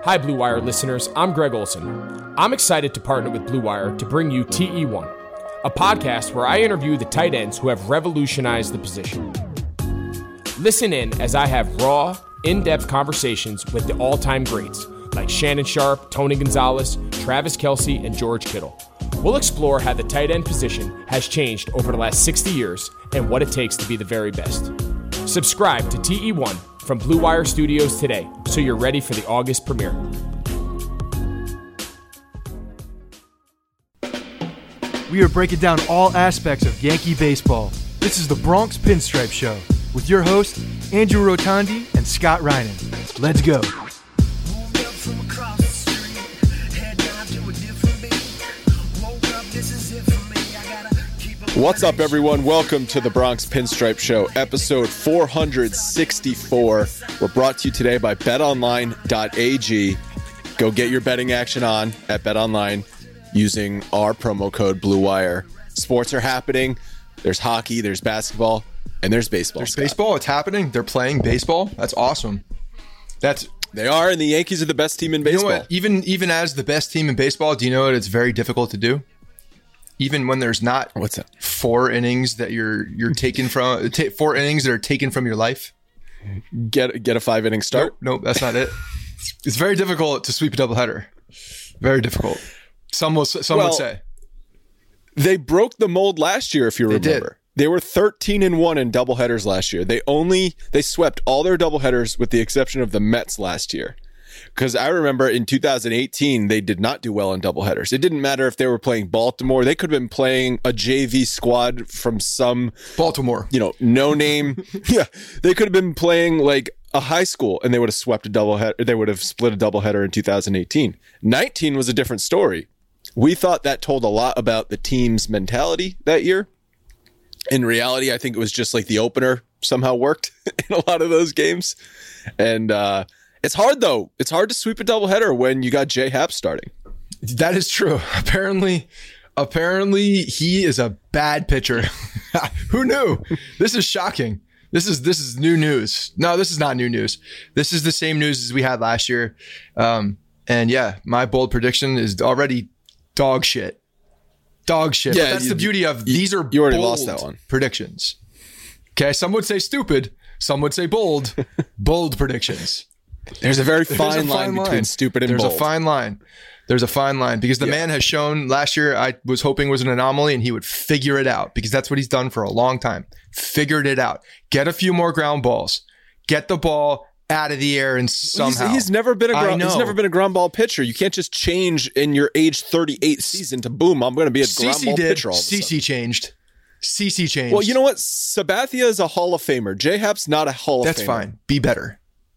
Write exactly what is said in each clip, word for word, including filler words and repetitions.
Hi, Blue Wire listeners. I'm Greg Olson. I'm excited to partner with Blue Wire to bring you T E one, a podcast where I interview the tight ends who have revolutionized the position. Listen in as I have raw, in-depth conversations with the all-time greats like Shannon Sharpe, Tony Gonzalez, Travis Kelce, and George Kittle. We'll explore how the tight end position has changed over the last sixty years and what it takes to be the very best. Subscribe to T E one from Blue Wire Studios today, so you're ready for the August premiere. We are breaking down all aspects of Yankee baseball. This is the Bronx Pinstripe Show with your hosts, Andrew Rotondi and Scott Reinen. Let's go. What's up, everyone? Welcome to the Bronx Pinstripe Show, episode four sixty-four. We're brought to you today by bet online dot a g. Go get your betting action on at BetOnline using our promo code BlueWire. Sports are happening. There's hockey, there's basketball, and there's baseball. There's Scott. baseball. It's happening. They're playing baseball. That's awesome. That's They are, and the Yankees are the best team in baseball. You know what? Even even as the best team in baseball, do you know what it's very difficult to do? Even when there's not What's that? four innings that you're you're taking from ta- four innings that are taken from your life. Get get a five inning start. Nope, nope, that's not it. It's very difficult to sweep a doubleheader. Very difficult. Some will some Well, would say They broke the mold last year, if you They remember. did. They were thirteen and one in doubleheaders last year. They only they swept all their doubleheaders with the exception of the Mets last year. Because I remember in two thousand eighteen, they did not do well in doubleheaders. It didn't matter if they were playing Baltimore. They could have been playing a J V squad from some, Baltimore. you know, no name. Yeah, they could have been playing like a high school and they would have swept a doubleheader. They would have split a doubleheader in two thousand eighteen. nineteen was a different story. We thought that told a lot about the team's mentality that year. In reality, I think it was just like the opener somehow worked in a lot of those games. And uh, it's hard, though. It's hard to sweep a doubleheader when you got J Happ starting. That is true. Apparently, apparently he is a bad pitcher. Who knew? This is shocking. This is this is new news. No, this is not new news. This is the same news as we had last year. Um, and yeah, my bold prediction is already dog shit. Dog shit. Yeah, But that's you- the beauty of you- these are you already bold lost that one. predictions. Okay, some would say stupid. Some would say bold. Bold predictions. There's a very There's fine, a line, between stupid and There's bold. a fine line. There's a fine line because the Yeah. man has shown last year, I was hoping was an anomaly and he would figure it out because that's what he's done for a long time. Figured it out. Get a few more ground balls. Get the ball out of the air and somehow. He's, he's never been a I ground, he's know. never been a ground ball pitcher. You can't just change in your age thirty-eight season to boom. I'm going to be a ground CeCe ball did. pitcher all of a sudden. CeCe changed. CeCe changed. Well, you know what? Sabathia is a Hall of Famer. J Happ's not a Hall of That's Famer. fine. Be better.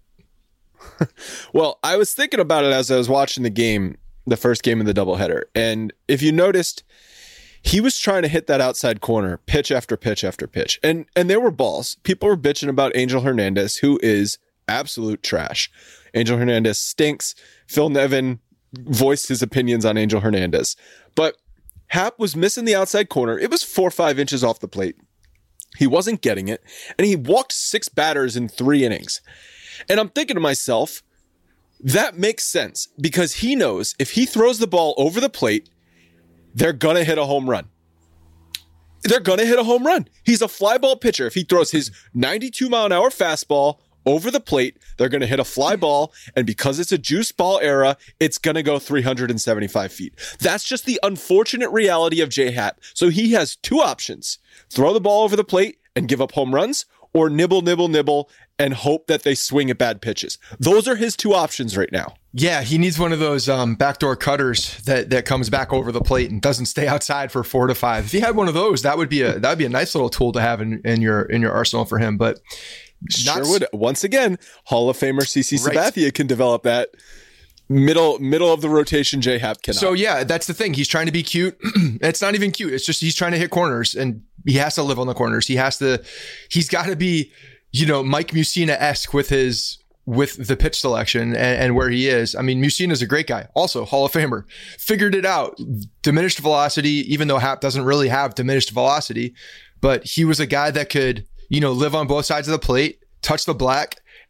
Well, I was thinking about it as I was watching the game, the first game of the doubleheader. And if you noticed, he was trying to hit that outside corner, pitch after pitch after pitch. And and there were balls. People were bitching about Angel Hernandez, who is absolute trash. Angel Hernandez stinks. Phil Nevin voiced his opinions on Angel Hernandez. But Happ was missing the outside corner. It was four or five inches off the plate. He wasn't getting it. And he walked six batters in three innings. And I'm thinking to myself, that makes sense because he knows if he throws the ball over the plate, they're going to hit a home run. They're going to hit a home run. He's a fly ball pitcher. If he throws his ninety-two mile an hour fastball over the plate, they're going to hit a fly ball. And because it's a juice ball era, it's going to go three hundred seventy-five feet. That's just the unfortunate reality of J Happ. So he has two options: throw the ball over the plate and give up home runs, or nibble, nibble, nibble, and hope that they swing at bad pitches. Those are his two options right now. Yeah, he needs one of those um, backdoor cutters that, that comes back over the plate and doesn't stay outside for four to five. If he had one of those, that would be a that would be a nice little tool to have in, in your in your arsenal for him. But Sure not, would. Once again, Hall of Famer CeCe Right. Sabathia can develop that. Middle middle of the rotation, J Happ cannot. So yeah, that's the thing. He's trying to be cute. It's not even cute. It's just he's trying to hit corners, and he has to live on the corners. He has to. He's got to be, you know, Mike Mussina-esque with his with the pitch selection and, and where he is. I mean, Mussina's a great guy, also Hall of Famer. Figured it out. Diminished velocity, even though Happ doesn't really have diminished velocity, but he was a guy that could, you know, live on both sides of the plate, touch the black,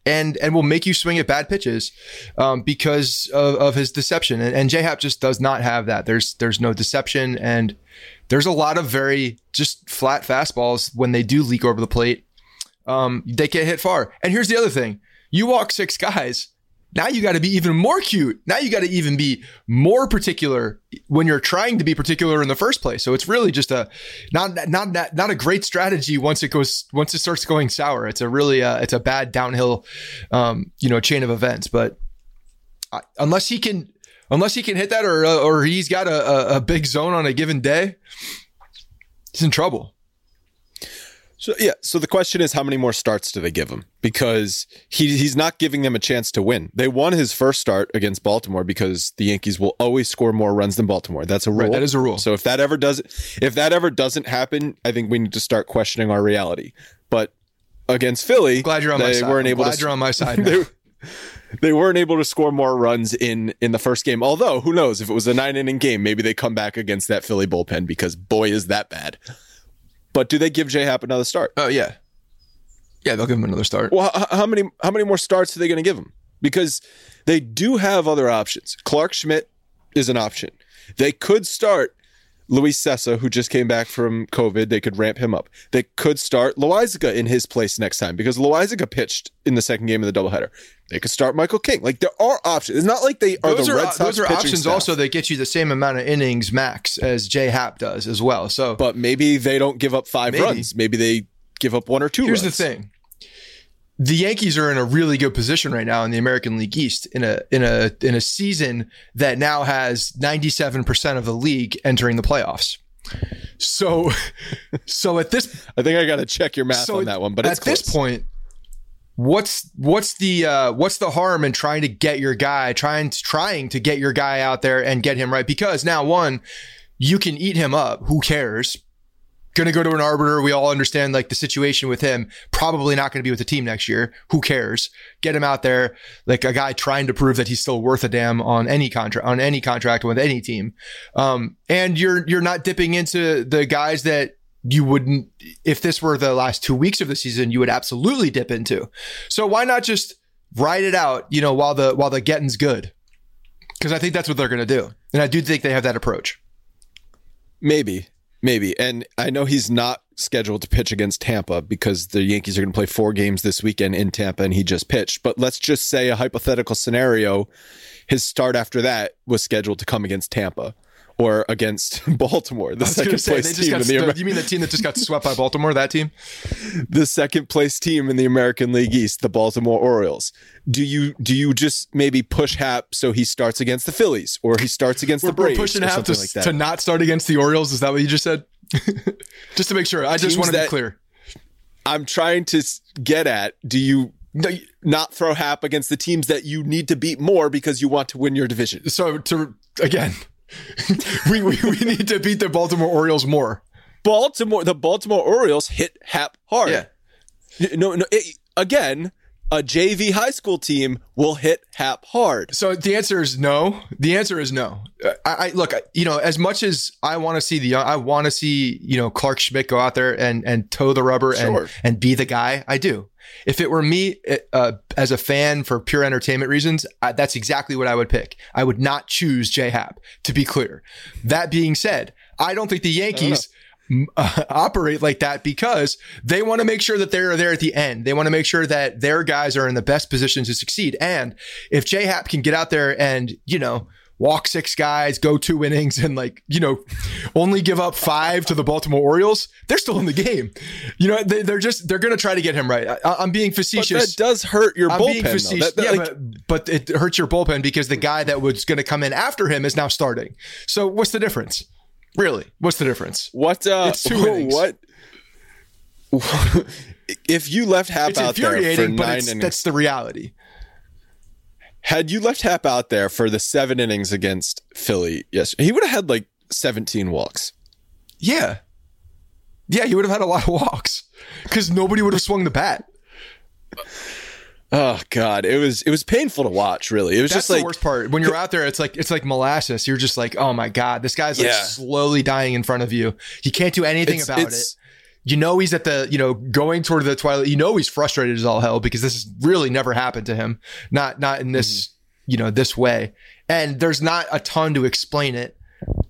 and and will make you swing at bad pitches um, because of, of his deception. And, and J-Happ just does not have that. There's there's no deception, and there's a lot of very just flat fastballs when they do leak over the plate. Um, they get hit far. And here's the other thing. You walk six guys. Now you got to be even more cute. Now you got to even be more particular when you're trying to be particular in the first place. So it's really just a not not not, not a great strategy once it goes once it starts going sour. It's a really uh, it's a bad downhill um, you know chain of events. But uh, unless he can unless he can hit that or uh, or he's got a, a, a big zone on a given day, he's in trouble. So yeah, so the question is, how many more starts do they give him? Because he he's not giving them a chance to win. They won his first start against Baltimore because the Yankees will always score more runs than Baltimore. That's a rule. Right, that is a rule. So if that ever does, if that ever doesn't happen, I think we need to start questioning our reality. But against Philly, glad you're on my they side. weren't I'm able glad to. You're on my side. they, they weren't able to score more runs in in the first game. Although, who knows? If it was a nine inning game, maybe they come back against that Philly bullpen because boy, is that bad. But do they give J-Happ another start? Oh yeah. Yeah, they'll give him another start. Well, how many how many more starts are they going to give him? Because they do have other options. Clark Schmidt is an option. They could start Luis Cessa, who just came back from COVID. They could ramp him up. They could start Loaisiga in his place next time because Loaisiga pitched in the second game of the doubleheader. They could start Michael King. Like, there are options. It's not like they are those the are, Red Sox Those are pitching options staff. also that get you the same amount of innings max as J-Happ does as well. So, But maybe they don't give up five maybe. runs. Maybe they give up one or two Here's runs. the thing. The Yankees are in a really good position right now in the American League East in a in a in a season that now has ninety-seven percent of the league entering the playoffs. So so at this I think I got to check your math so on that one, but it's at close. this point, what's what's the uh, what's the harm in trying to get your guy trying to, trying to get your guy out there and get him right? Because now, one, you can eat him up. Who cares? Going to go to an arbiter. We all understand like the situation with him. Probably not going to be with the team next year. Who cares? Get him out there, like a guy trying to prove that he's still worth a damn on any contract, on any contract with any team. Um, and you're you're not dipping into the guys that you wouldn't, if this were the last two weeks of the season, you would absolutely dip into. So why not just ride it out, you know, while the while the getting's good? Because I think that's what they're going to do, and I do think they have that approach. Maybe. Maybe. And I know he's not scheduled to pitch against Tampa because the Yankees are going to play four games this weekend in Tampa and he just pitched. But let's just say a hypothetical scenario, his start after that was scheduled to come against Tampa or against Baltimore, the second say, place team got, in the Amer- You mean the team that just got swept by Baltimore, that team? The second place team in the American League East, the Baltimore Orioles. Do you do you just maybe push Happ so he starts against the Phillies or he starts against we're, the Braves? We're pushing or Happ to, like that? to not start against the Orioles. Is that what you just said? Just to make sure. I just Teams want to be that clear. I'm trying to get at, do you no, not throw Happ against the teams that you need to beat more because you want to win your division? So to again, we, we we need to beat the Baltimore Orioles more. Baltimore, the Baltimore Orioles hit Happ hard. Yeah. No, no. It, again, a J V high school team will hit Happ hard. So the answer is no. The answer is no. I, I look, you know, as much as I want to see the young, I want to see, you know, Clark Schmidt go out there and and toe the rubber Sure. and and be the guy. I do. If it were me uh, as a fan for pure entertainment reasons, I, that's exactly what I would pick. I would not choose J-Happ, to be clear. That being said, I don't think the Yankees uh, operate like that because they want to make sure that they're there at the end. They want to make sure that their guys are in the best position to succeed. And if J-Happ can get out there and, you know, walk six guys, go two innings, and like, you know, only give up five to the Baltimore Orioles, they're still in the game. You know, they, they're just, they're going to try to get him right. I, I'm being facetious. But that does hurt your I'm bullpen, being though. facetious. That, that, yeah, like, but, but it hurts your bullpen because the guy that was going to come in after him is now starting. So what's the difference? Really? What's the difference? What? Uh, It's two innings. What? If you left Happ It's out there for infuriating, but nine it's, innings, that's the reality. had you left Happ out there for the seven innings against Philly yesterday, he would have had like seventeen walks. Yeah. Yeah, he would have had a lot of walks because nobody would have swung the bat. Oh God, it was it was painful to watch. Really, it was That's just like the worst part. When you're out there, it's like it's like molasses. You're just like, oh my God, this guy's like Yeah. slowly dying in front of you. You can't do anything It's- about it's- it. You know he's at the, you know, going toward the twilight. You know he's frustrated as all hell because this has really never happened to him. Not not in this, mm-hmm. you know, this way. And there's not a ton to explain it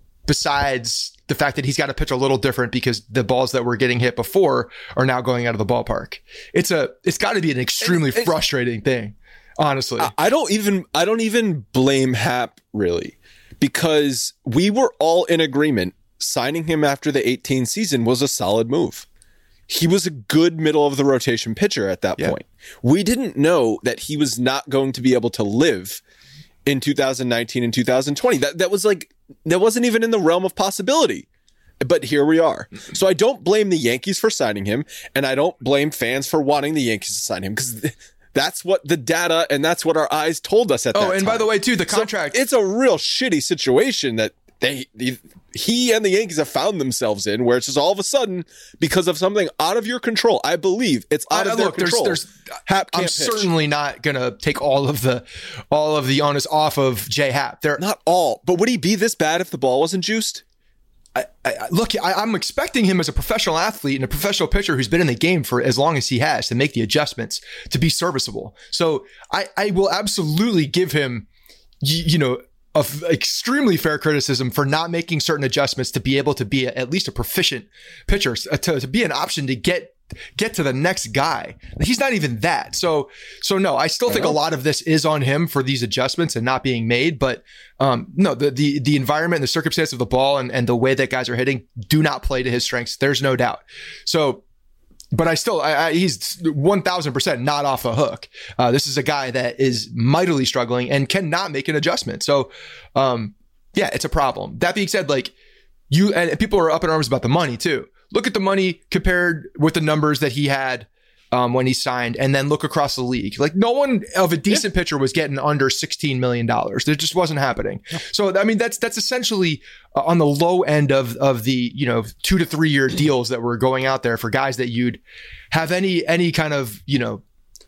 besides the fact that he's got to pitch a little different because the balls that were getting hit before are now going out of the ballpark. It's a it's got to be an extremely it, frustrating thing, honestly. I don't even I don't even blame Happ really, because we were all in agreement signing him after the eighteen season was a solid move. He was a good middle of the rotation pitcher at that yeah. point. We didn't know that he was not going to be able to live in two thousand nineteen and two thousand twenty. That that was like, that wasn't even in the realm of possibility. But here we are. So I don't blame the Yankees for signing him, and I don't blame fans for wanting the Yankees to sign him, because that's what the data and that's what our eyes told us at that time. Oh, and by the way, too, the contract. So it's a real shitty situation that they, they he and the Yankees have found themselves in, where it's just all of a sudden, because of something out of your control. I believe it's out I, of their look, control. There's, there's, Happ I'm can't pitch. certainly not gonna take all of the all of the onus off of J Happ. They're not all, but would he be this bad if the ball wasn't juiced? I, I, look, I, I'm expecting him as a professional athlete and a professional pitcher who's been in the game for as long as he has to make the adjustments to be serviceable. So I, I will absolutely give him, you, you know, a f- extremely fair criticism for not making certain adjustments to be able to be a, at least a proficient pitcher, to, to be an option to get get to the next guy. He's not even that. So, so no, I still think a lot of this is on him for these adjustments and not being made. But um, no, the, the, the environment and the circumstance of the ball and, and the way that guys are hitting do not play to his strengths. There's no doubt. So, but I still, I, I, he's one thousand percent not off the hook. Uh, this is a guy that is mightily struggling and cannot make an adjustment. So, um, yeah, it's a problem. That being said, like you, and people are up in arms about the money too. Look at the money compared with the numbers that he had um, when he signed, and then look across the league. Like no one of a decent yeah. pitcher was getting under sixteen million dollars. It just wasn't happening. Yeah. So, I mean, that's that's essentially uh, on the low end of of the, you know, two to three year deals that were going out there for guys that you'd have any any kind of, you know,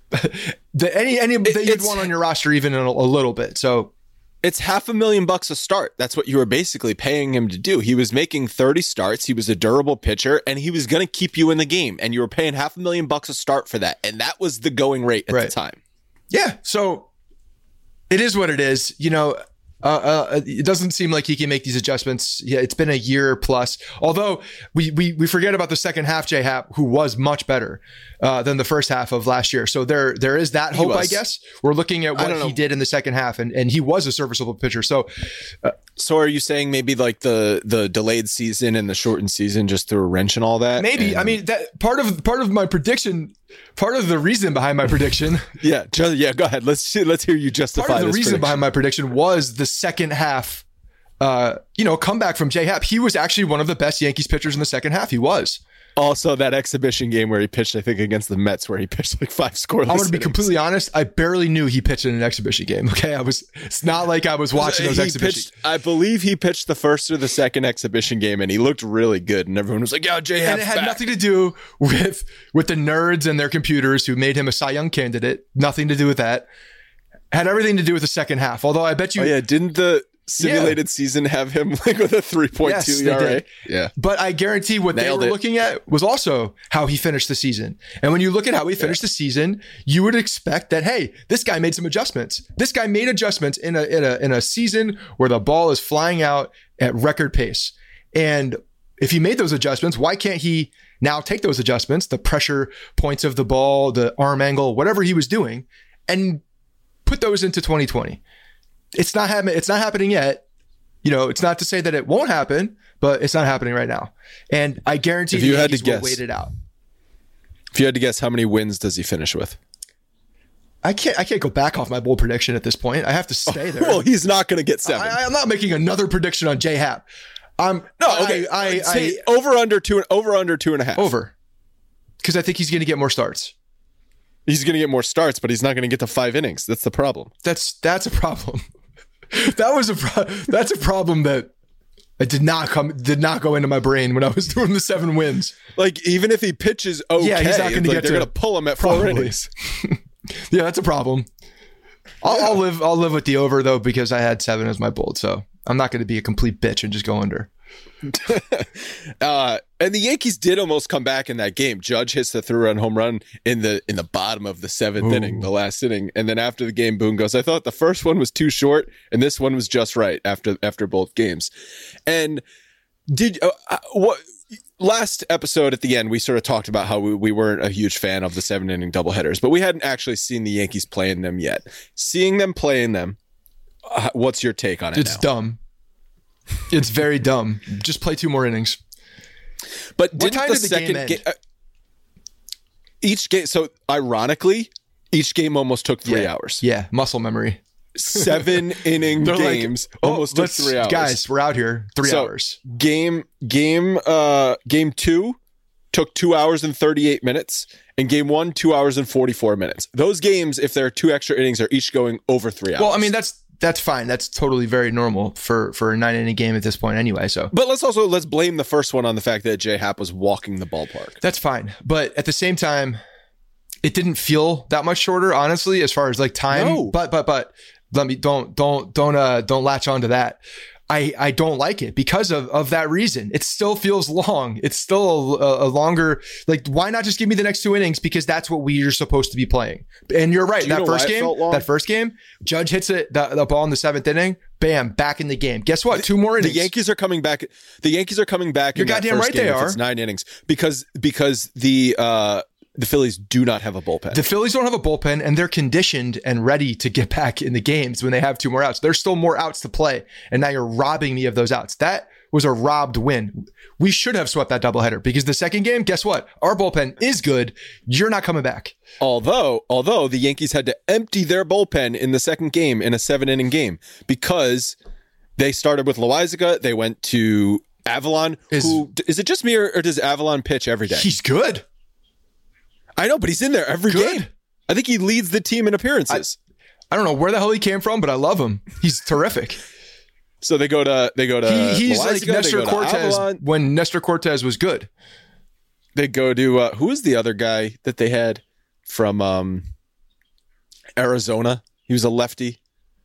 the, any any that you'd want on your roster even in a, a little bit. So. It's half a million bucks a start. That's what you were basically paying him to do. He was making thirty starts. He was a durable pitcher, and he was going to keep you in the game. And you were paying half a million bucks a start for that. And that was the going rate at right. the time. Yeah. So it is what it is. You know, uh, uh, it doesn't seem like he can make these adjustments. Yeah, it's been a year plus. Although we we we forget about the second half, J Happ, who was much better uh, than the first half of last year. So there there is that hope, I guess. We're looking at what he did in the second half, and, and he was a serviceable pitcher. So, uh, so are you saying maybe like the the delayed season and the shortened season just threw a wrench in all that? Maybe. And- I mean, that part of part of my prediction. Part of the reason behind my prediction, yeah, just, yeah, go ahead. Let's let's hear you justify. Part of the this reason prediction. behind my prediction was the second half, uh, you know, comeback from J Happ. He was actually one of the best Yankees pitchers in the second half. He was. Also, that exhibition game where he pitched, I think, against the Mets, where he pitched like five scoreless. I'm going to be innings. completely honest. I barely knew he pitched in an exhibition game. Okay, I was. It's not like I was watching those he exhibitions. Pitched, I believe he pitched the first or the second exhibition game, and he looked really good. And everyone was like, "Yeah, J Happ." And it had back. nothing to do with with the nerds and their computers who made him a Cy Young candidate. Nothing to do with that. Had everything to do with the second half. Although I bet you. Oh yeah, didn't the simulated yeah. season have him like with a three point two yes, E R A? Did. Yeah. But I guarantee what Nailed they were it. looking at was also how he finished the season. And when you look at how he finished yeah. the season, you would expect that, hey, this guy made some adjustments. This guy made adjustments in a in a in a season where the ball is flying out at record pace. And if he made those adjustments, why can't he now take those adjustments, the pressure points of the ball, the arm angle, whatever he was doing, and put those into twenty twenty? It's not happening. It's not happening yet. You know, it's not to say that it won't happen, but it's not happening right now. And I guarantee if you the had Yankees to guess, will wait it out. If you had to guess, how many wins does he finish with? I can't. I can't go back off my bold prediction at this point. I have to stay there. Well, he's not going to get seven. I, I'm not making another prediction on J Happ. I'm no. Okay. I, I, I I over under two. Over under two and a half. Over. Because I think he's going to get more starts. He's going to get more starts, but he's not going to get to five innings. That's the problem. That's that's a problem. that was a pro- that's a problem that it did not come did not go into my brain when I was doing the seven wins. Like even if he pitches okay, yeah, he's not going like to get. They're going to pull him at four probably. innings. Yeah, that's a problem. I'll, yeah. I'll live. I'll live with the over though because I had seven as my bold, so I'm not going to be a complete bitch and just go under. uh, and the Yankees did almost come back in that game. Judge hits the three-run home run in the in the bottom of the seventh Ooh. inning, the last inning, and then after the game, Boone goes, "I thought the first one was too short, and this one was just right." After after both games, and did uh, what? Last episode at the end, we sort of talked about how we, we weren't a huge fan of the seven inning doubleheaders, but we hadn't actually seen the Yankees play in them yet. Seeing them play in them, uh, what's your take on it? It's now? dumb. It's very dumb. Just play two more innings. But what didn't time the did the second game end? Ga- uh, each game, so ironically, each game almost took three yeah. hours. Yeah, muscle memory. Seven inning games like, oh, almost took three hours. Guys, we're out here. Three so, hours. Game game uh game two took two hours and thirty-eight minutes, and game one, two hours and forty-four minutes. Those games, if there are two extra innings, are each going over three hours. Well, I mean, that's that's fine. That's totally very normal for, for a nine inning game at this point anyway. So, but let's also let's blame the first one on the fact that J Happ was walking the ballpark. That's fine. But at the same time, it didn't feel that much shorter, honestly, as far as like time. No. But but but let me don't don't don't uh don't latch onto that. I, I don't like it because of, of that reason. It still feels long. It's still a, a longer, like, why not just give me the next two innings? Because that's what we are supposed to be playing. And you're right. You That know first why it game, felt long? that first game, Judge hits it, the, the ball in the seventh inning, bam, back in the game. Guess what? Two more innings. The Yankees are coming back. The Yankees are coming back. You're in that goddamn first right game they if are. It's nine innings because, because the, uh, the Phillies do not have a bullpen. The Phillies don't have a bullpen, and they're conditioned and ready to get back in the games when they have two more outs. There's still more outs to play, and now you're robbing me of those outs. That was a robbed win. We should have swept that doubleheader because the second game, guess what? Our bullpen is good. You're not coming back. Although, although the Yankees had to empty their bullpen in the second game in a seven-inning game because they started with Loaizaga, they went to Avalon. Is, who is it just me or, or does Avalon pitch every day? He's good. I know, but he's in there every Good. game. I think he leads the team in appearances. I, I don't know where the hell he came from, but I love him. He's terrific. So they go to they go to he, he's Loaizaga, like they Nestor go to Cortez Avalon. when Nestor Cortez was good. They go to uh, who is the other guy that they had from um, Arizona? He was a lefty.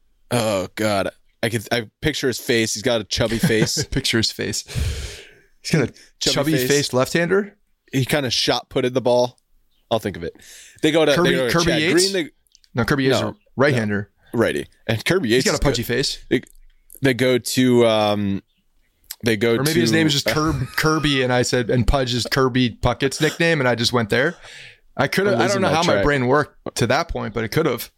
Oh God, I could I picture his face. He's got a chubby face. Picture his face. He's got a Chubby chubby face. faced left-hander. He kind of shot putted the ball. I'll think of it. They go to Kirby, they go to Kirby Chad Yates. Green. They, No, Kirby Yates No, is a right-hander. righty, and Kirby Yates. He's got a is pudgy good. face. They, they go to um, they go Or maybe to, his name is just Kirb, Kirby, and I said, and Pudge is Kirby Puckett's nickname, and I just went there. I could have. I'm I don't losing know my how my track. brain worked to that point, but it could have.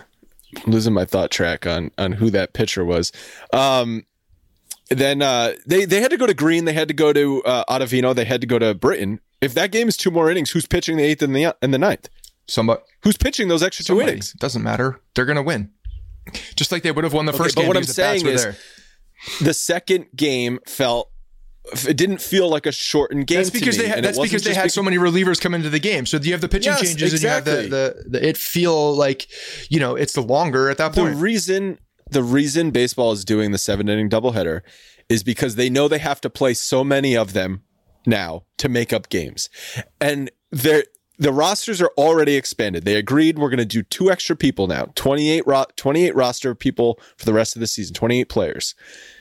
I'm losing my thought track on on who that pitcher was. Um, then uh, they they had to go to Green. They had to go to uh, Ottavino. They had to go to Britton. If that game is two more innings, who's pitching the eighth and the and the ninth? Somebody. Who's pitching those extra two Somebody. innings? Doesn't matter. They're gonna win, just like they would have won the Okay, first but game. what I'm because the bats saying were is, there. the second game felt. It didn't feel like a shortened game. That's because to me, they had. and it That's wasn't because they just had because- so many relievers come into the game. So you have the pitching Yes, changes, exactly. and you have the, the the it feel like, you know, it's the longer at that The point. reason the reason baseball is doing the seven inning doubleheader is because they know they have to play so many of them now to make up games, and they're. The rosters are already expanded. They agreed we're going to do two extra people now, twenty-eight, ro- twenty-eight roster people for the rest of the season, twenty-eight players.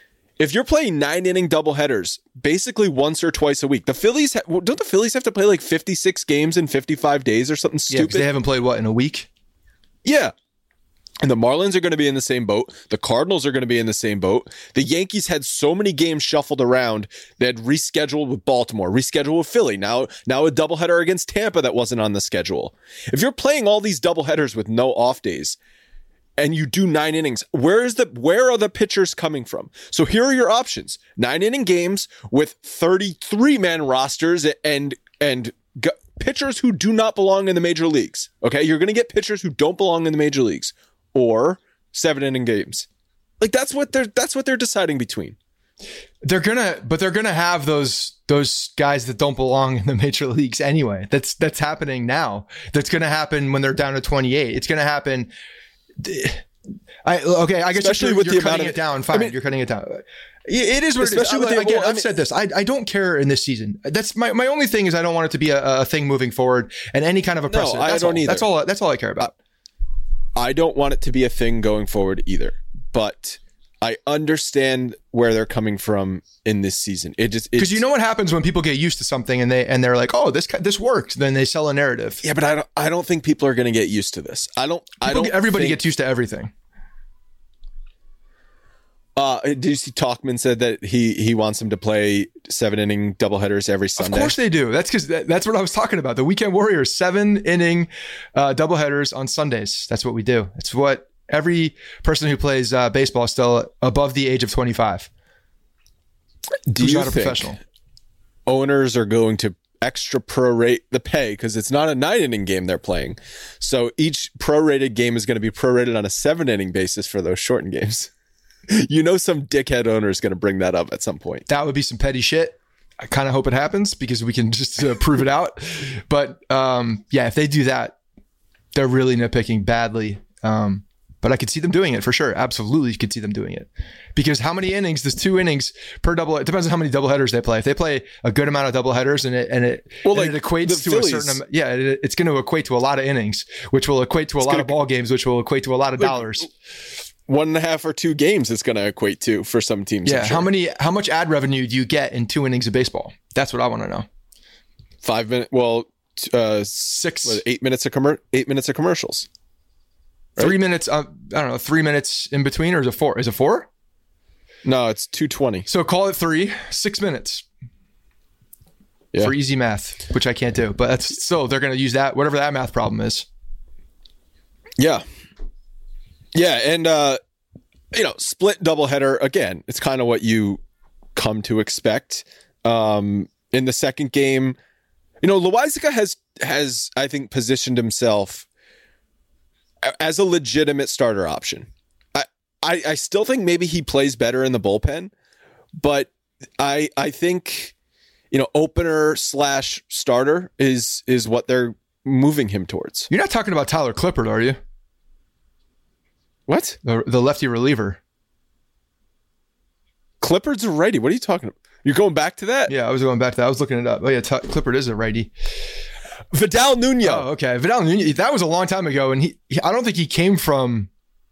If you're playing nine inning doubleheaders, basically once or twice a week, the Phillies ha- don't the Phillies have to play like fifty-six games in fifty-five days or something Yeah, because stupid? they haven't played what in a week. Yeah. And the Marlins are going to be in the same boat. The Cardinals are going to be in the same boat. The Yankees had so many games shuffled around. They had rescheduled with Baltimore, rescheduled with Philly. Now, now a doubleheader against Tampa that wasn't on the schedule. If you're playing all these doubleheaders with no off days and you do nine innings, where is the where are the pitchers coming from? So here are your options: nine inning games with thirty-three man rosters and and g- pitchers who do not belong in the major leagues. Okay, you're going to get pitchers who don't belong in the major leagues. Or seven inning games. Like that's what they're that's what they're deciding between. They're gonna, but they're gonna have those those guys that don't belong in the major leagues anyway. That's that's happening now. That's gonna happen when they're down to twenty-eight. It's gonna happen. I okay. I guess Especially you're, with you're the cutting amount of- it down. Fine, I mean- you're cutting it down. It is what Especially it is. with the- Again, well, I I've mean- said this. I I don't care in this season. That's my, my only thing is I don't want it to be a, a thing moving forward and any kind of a No, precedent. I That's don't all. either. That's all. That's all I care about. I don't want it to be a thing going forward either. But I understand where they're coming from in this season. It just because you know what happens when people get used to something and they and they're like, oh, this this works. Then they sell a narrative. Yeah, but I don't. I don't think people are going to get used to this. I don't. People, I don't. Everybody think, gets used to everything. Uh, did you see Talkman said that he he wants him to play seven inning doubleheaders every Sunday? Of course they do. That's because that, that's what I was talking about. The Weekend Warriors seven inning uh, doubleheaders on Sundays. That's what we do. It's what. Every person who plays uh, baseball is still above the age of twenty-five. Do you think owners are going to extra prorate the pay because it's not a nine inning game they're playing? So each prorated game is going to be prorated on a seven inning basis for those shortened games. You know, some dickhead owner is going to bring that up at some point. That would be some petty shit. I kind of hope it happens because we can just uh, prove it out. But um, yeah, if they do that, they're really nitpicking badly. Um, But I could see them doing it for sure. Absolutely, you could see them doing it. Because how many innings? There's two innings per double. It depends on how many doubleheaders they play. If they play a good amount of doubleheaders and it and it, well, and like it equates to Phillies. a certain amount, yeah, it, it's going to equate to a lot of innings, which will equate to a it's lot gonna, of ball games, which will equate to a lot of like, dollars. One and a half or two games it's going to equate to for some teams. Yeah, sure. how many? How much ad revenue do you get in two innings of baseball? That's what I want to know. Five minutes. Well, uh, six, what, eight minutes of commer- eight minutes of commercials. Right? Three minutes, uh, I don't know, three minutes in between, or is it four? Is it four? No, it's two twenty. So call it three, six minutes. Yeah. For easy math, which I can't do. But that's so they're going to use that, whatever that math problem is. Yeah. Yeah. And, uh, you know, split doubleheader, again, it's kind of what you come to expect. Um, in the second game, you know, Loaisiga has, has, I think, positioned himself as a legitimate starter option. I, I, I still think maybe he plays better in the bullpen, but I I think, you know, opener slash starter is is what they're moving him towards. You're not talking about Tyler Clippard, are you? What? The, the lefty reliever. Clippard's a righty. What are you talking about? You're going back to that? Yeah, I was going back to that. I was looking it up. Oh yeah, T- Clippard is a righty. Vidal Nuno. Oh, okay. Vidal Nuno. That was a long time ago, and he, he I don't think he came from.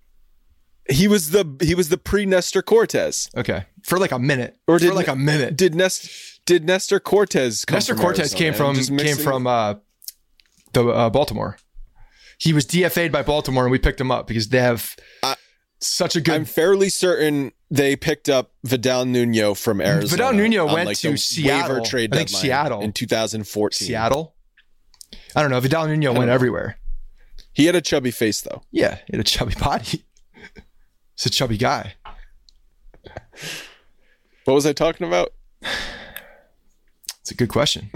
He was the he was the pre Nestor Cortez. Okay, for like a minute, or did for like a minute. Did Nestor did Nestor Cortez? Come Nestor from Cortez Arizona? came from came from uh, the uh, Baltimore. He was D F A'd by Baltimore, and we picked him up because they have I, such a good. I'm fairly certain they picked up Vidal Nuno from Arizona. Vidal Nuno went like to Seattle. Waiver trade I think Seattle in two thousand fourteen. Seattle. I don't know. Vidal Nuno went know. everywhere. He had a chubby face, though. Yeah, he had a chubby body. He's a chubby guy. What was I talking about? It's a good question.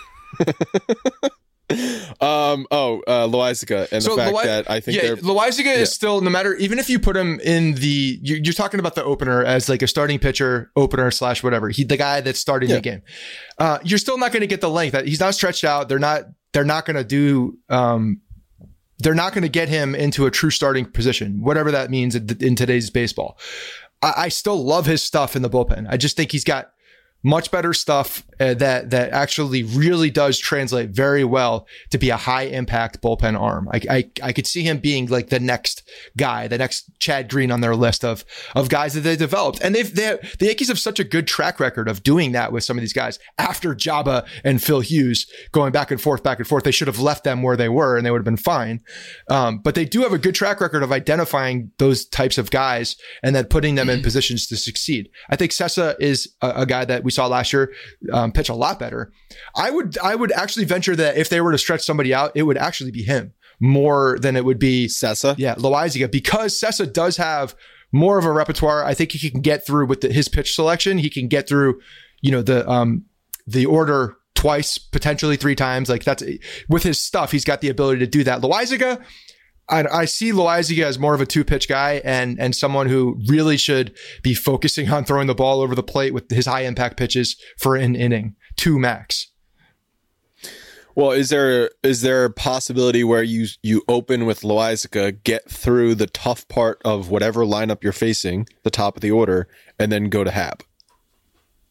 um. Oh, uh, Loaisiga and so the fact Lo- that I think yeah, Loaisiga yeah. is still, no matter, even if you put him in the, you're, you're talking about the opener as like a starting pitcher, opener slash whatever. He, the guy that's starting yeah. the game. Uh, you're still not going to get the length. He's not stretched out. They're not. They're not going to do. Um, they're not going to get him into a true starting position, whatever that means in, in today's baseball. I, I still love his stuff in the bullpen. I just think he's got much better stuff uh, that that actually really does translate very well to be a high impact bullpen arm. I, I I could see him being like the next guy, the next Chad Green on their list of of guys that they developed. And they've they the Yankees have such a good track record of doing that with some of these guys. After Jabba and Phil Hughes going back and forth, back and forth, they should have left them where they were and they would have been fine. Um, but they do have a good track record of identifying those types of guys and then putting them in positions to succeed. I think Sessa is a, a guy that we saw last year um, pitch a lot better. I would I would actually venture that if they were to stretch somebody out, it would actually be him more than it would be Sessa. Yeah, Loaisiga, because Sessa does have more of a repertoire. I think he can get through with the, his pitch selection. He can get through, you know, the um the order twice, potentially three times. Like that's with his stuff. He's got the ability to do that. Loaisiga, I, I see Loaisiga as more of a two-pitch guy and and someone who really should be focusing on throwing the ball over the plate with his high-impact pitches for an inning, two max. Well, is there is there a possibility where you you open with Loaisiga, get through the tough part of whatever lineup you're facing, the top of the order, and then go to Hab?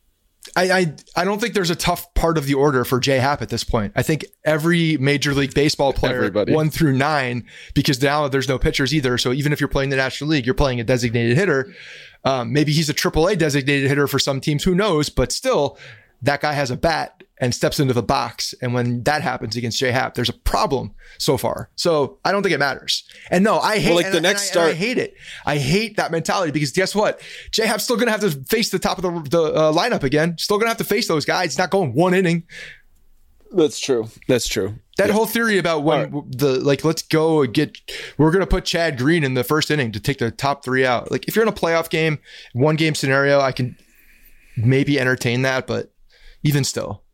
I, I I don't think there's a tough part of the order for J-Happ at this point. I think every Major League Baseball player, Everybody. one through nine, because now there's no pitchers either. So even if you're playing the National League, you're playing a designated hitter. Um, maybe he's a triple A designated hitter for some teams, who knows? But still, that guy has a bat and steps into the box. And when that happens against J-Happ, there's a problem so far. So I don't think it matters. And no, I hate well, like and, the and next I, start. and I hate it. I hate that mentality because guess what? J-Happ's still going to have to face the top of the, the uh, lineup again. Still going to have to face those guys. He's not going one inning. That's true. That's true. That Yeah. whole theory about when Right. the, like, let's go and get, we're going to put Chad Green in the first inning to take the top three out. Like, if you're in a playoff game, one game scenario, I can maybe entertain that, but even still.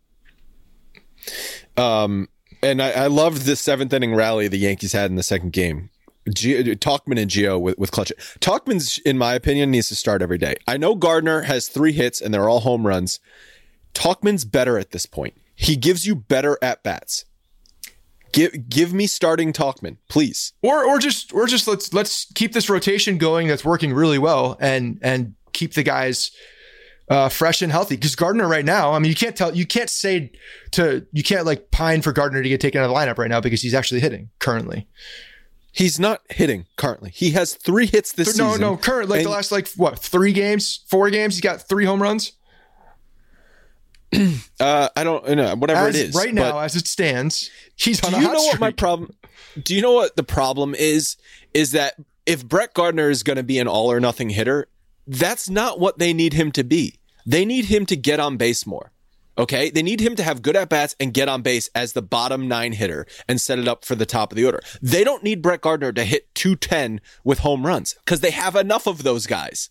Um, and I, I loved the seventh inning rally the Yankees had in the second game. G- Tauchman and Gio with, with clutch. Tauchman's, in my opinion, needs to start every day. I know Gardner has three hits and they're all home runs. Tauchman's better at this point. He gives you better at bats. Give give me starting Tauchman, please. Or or just or just let's let's keep this rotation going that's working really well and and keep the guys uh, fresh and healthy. Because Gardner right now, I mean, you can't tell, you can't say to, you can't like pine for Gardner to get taken out of the lineup right now because he's actually hitting currently. He's not hitting currently. He has three hits this no, season. No, no, current like and, the last like what three games, four games, he's got three home runs. Uh, I don't know, whatever as, it is. Right now, as it stands, he's on do a you hot know streak. what my problem? Do you know what the problem is? Is that if Brett Gardner is going to be an all or nothing hitter, that's not what they need him to be. They need him to get on base more. Okay, they need him to have good at bats and get on base as the bottom nine hitter and set it up for the top of the order. They don't need Brett Gardner to hit two ten with home runs because they have enough of those guys.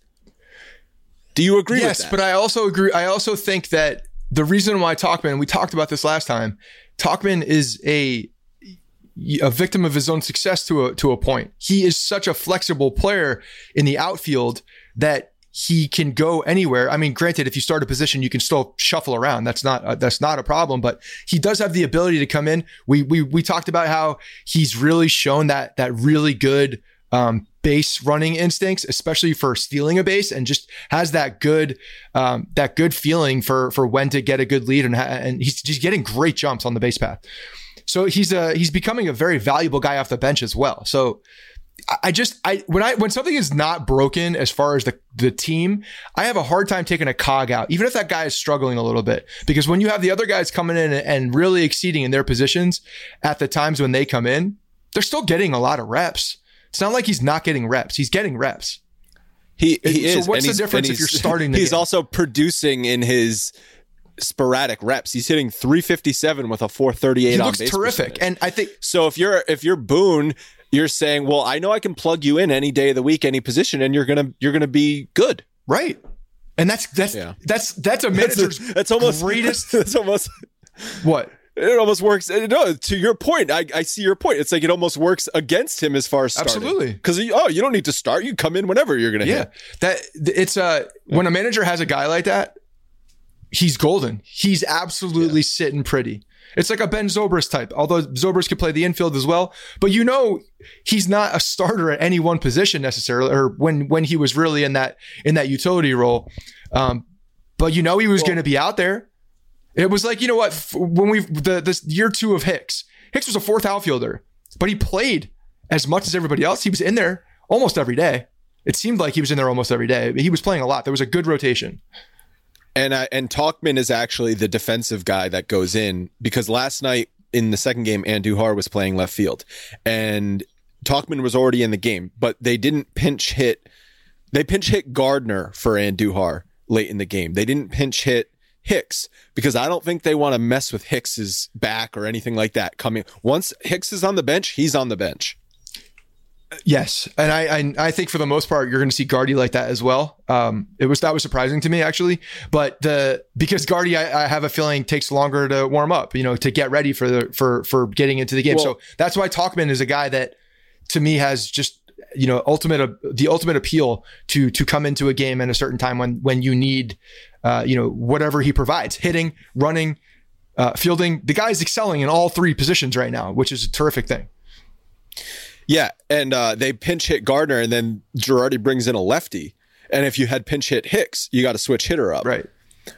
Do you agree yes, with that? but I also agree. I also think that the reason why Tauchman, we talked about this last time, Tauchman is a a victim of his own success to a to a point. He is such a flexible player in the outfield that he can go anywhere. I mean, granted, if you start a position, you can still shuffle around. That's not uh, that's not a problem. But he does have the ability to come in. We we we talked about how he's really shown that that really good um, base running instincts, especially for stealing a base, and just has that good um, that good feeling for for when to get a good lead, and ha- and he's just getting great jumps on the base path. So he's a he's becoming a very valuable guy off the bench as well. So. I just, I, when I, when something is not broken as far as the, the team, I have a hard time taking a cog out, even if that guy is struggling a little bit, because when you have the other guys coming in and really exceeding in their positions at the times when they come in, they're still getting a lot of reps. It's not like he's not getting reps. He's getting reps. He, he so is. what's and the difference if you're starting the He's game? also producing in his sporadic reps. He's hitting three fifty-seven with a four thirty-eight He on looks base terrific. percentage. And I think, So if you're, if you're Boone, you're saying, well, I know I can plug you in any day of the week, any position, and you're going to, you're going to be good. right. And that's, that's, Yeah. that's, that's a manager's That's, that's almost greatest. That's almost, What? it almost works. No, to your point, I, I see your point. It's like it almost works against him as far as starting. Absolutely. Because, oh, you don't need to start. You come in whenever you're going to Yeah. hit. That it's uh when a manager has a guy like that, he's golden. He's absolutely sitting pretty. It's like a Ben Zobrist type, although Zobrist could play the infield as well. But you know, he's not a starter at any one position necessarily, or when when he was really in that in that utility role. Um, but you know, he was Well- going to be out there. It was like, you know what, f- when we the this year two of Hicks, Hicks was a fourth outfielder, but he played as much as everybody else. He was in there almost every day. It seemed like he was in there almost every day. He was playing a lot. There was a good rotation. And I, and Tauchman is actually the defensive guy that goes in, because last night in the second game, Andujar was playing left field and Tauchman was already in the game, but they didn't pinch hit. They pinch hit Gardner for Andujar late in the game. They didn't pinch hit Hicks because I don't think they want to mess with Hicks's back or anything like that. Coming once Hicks is on the bench, he's on the bench. Yes, and I, I I think for the most part you're going to see Gardy like that as well. Um, it was that was surprising to me actually, but the because Gardy I, I have a feeling takes longer to warm up, you know, to get ready for the for for getting into the game. Well, so that's why Tauchman is a guy that to me has just you know ultimate uh, the ultimate appeal to to come into a game at a certain time when when you need uh, you know whatever he provides, hitting, running, uh, fielding. The guy's excelling in all three positions right now, which is a terrific thing. Yeah, and uh, they pinch hit Gardner, and then Girardi brings in a lefty. And if you had pinch hit Hicks, you got to switch hitter up. Right.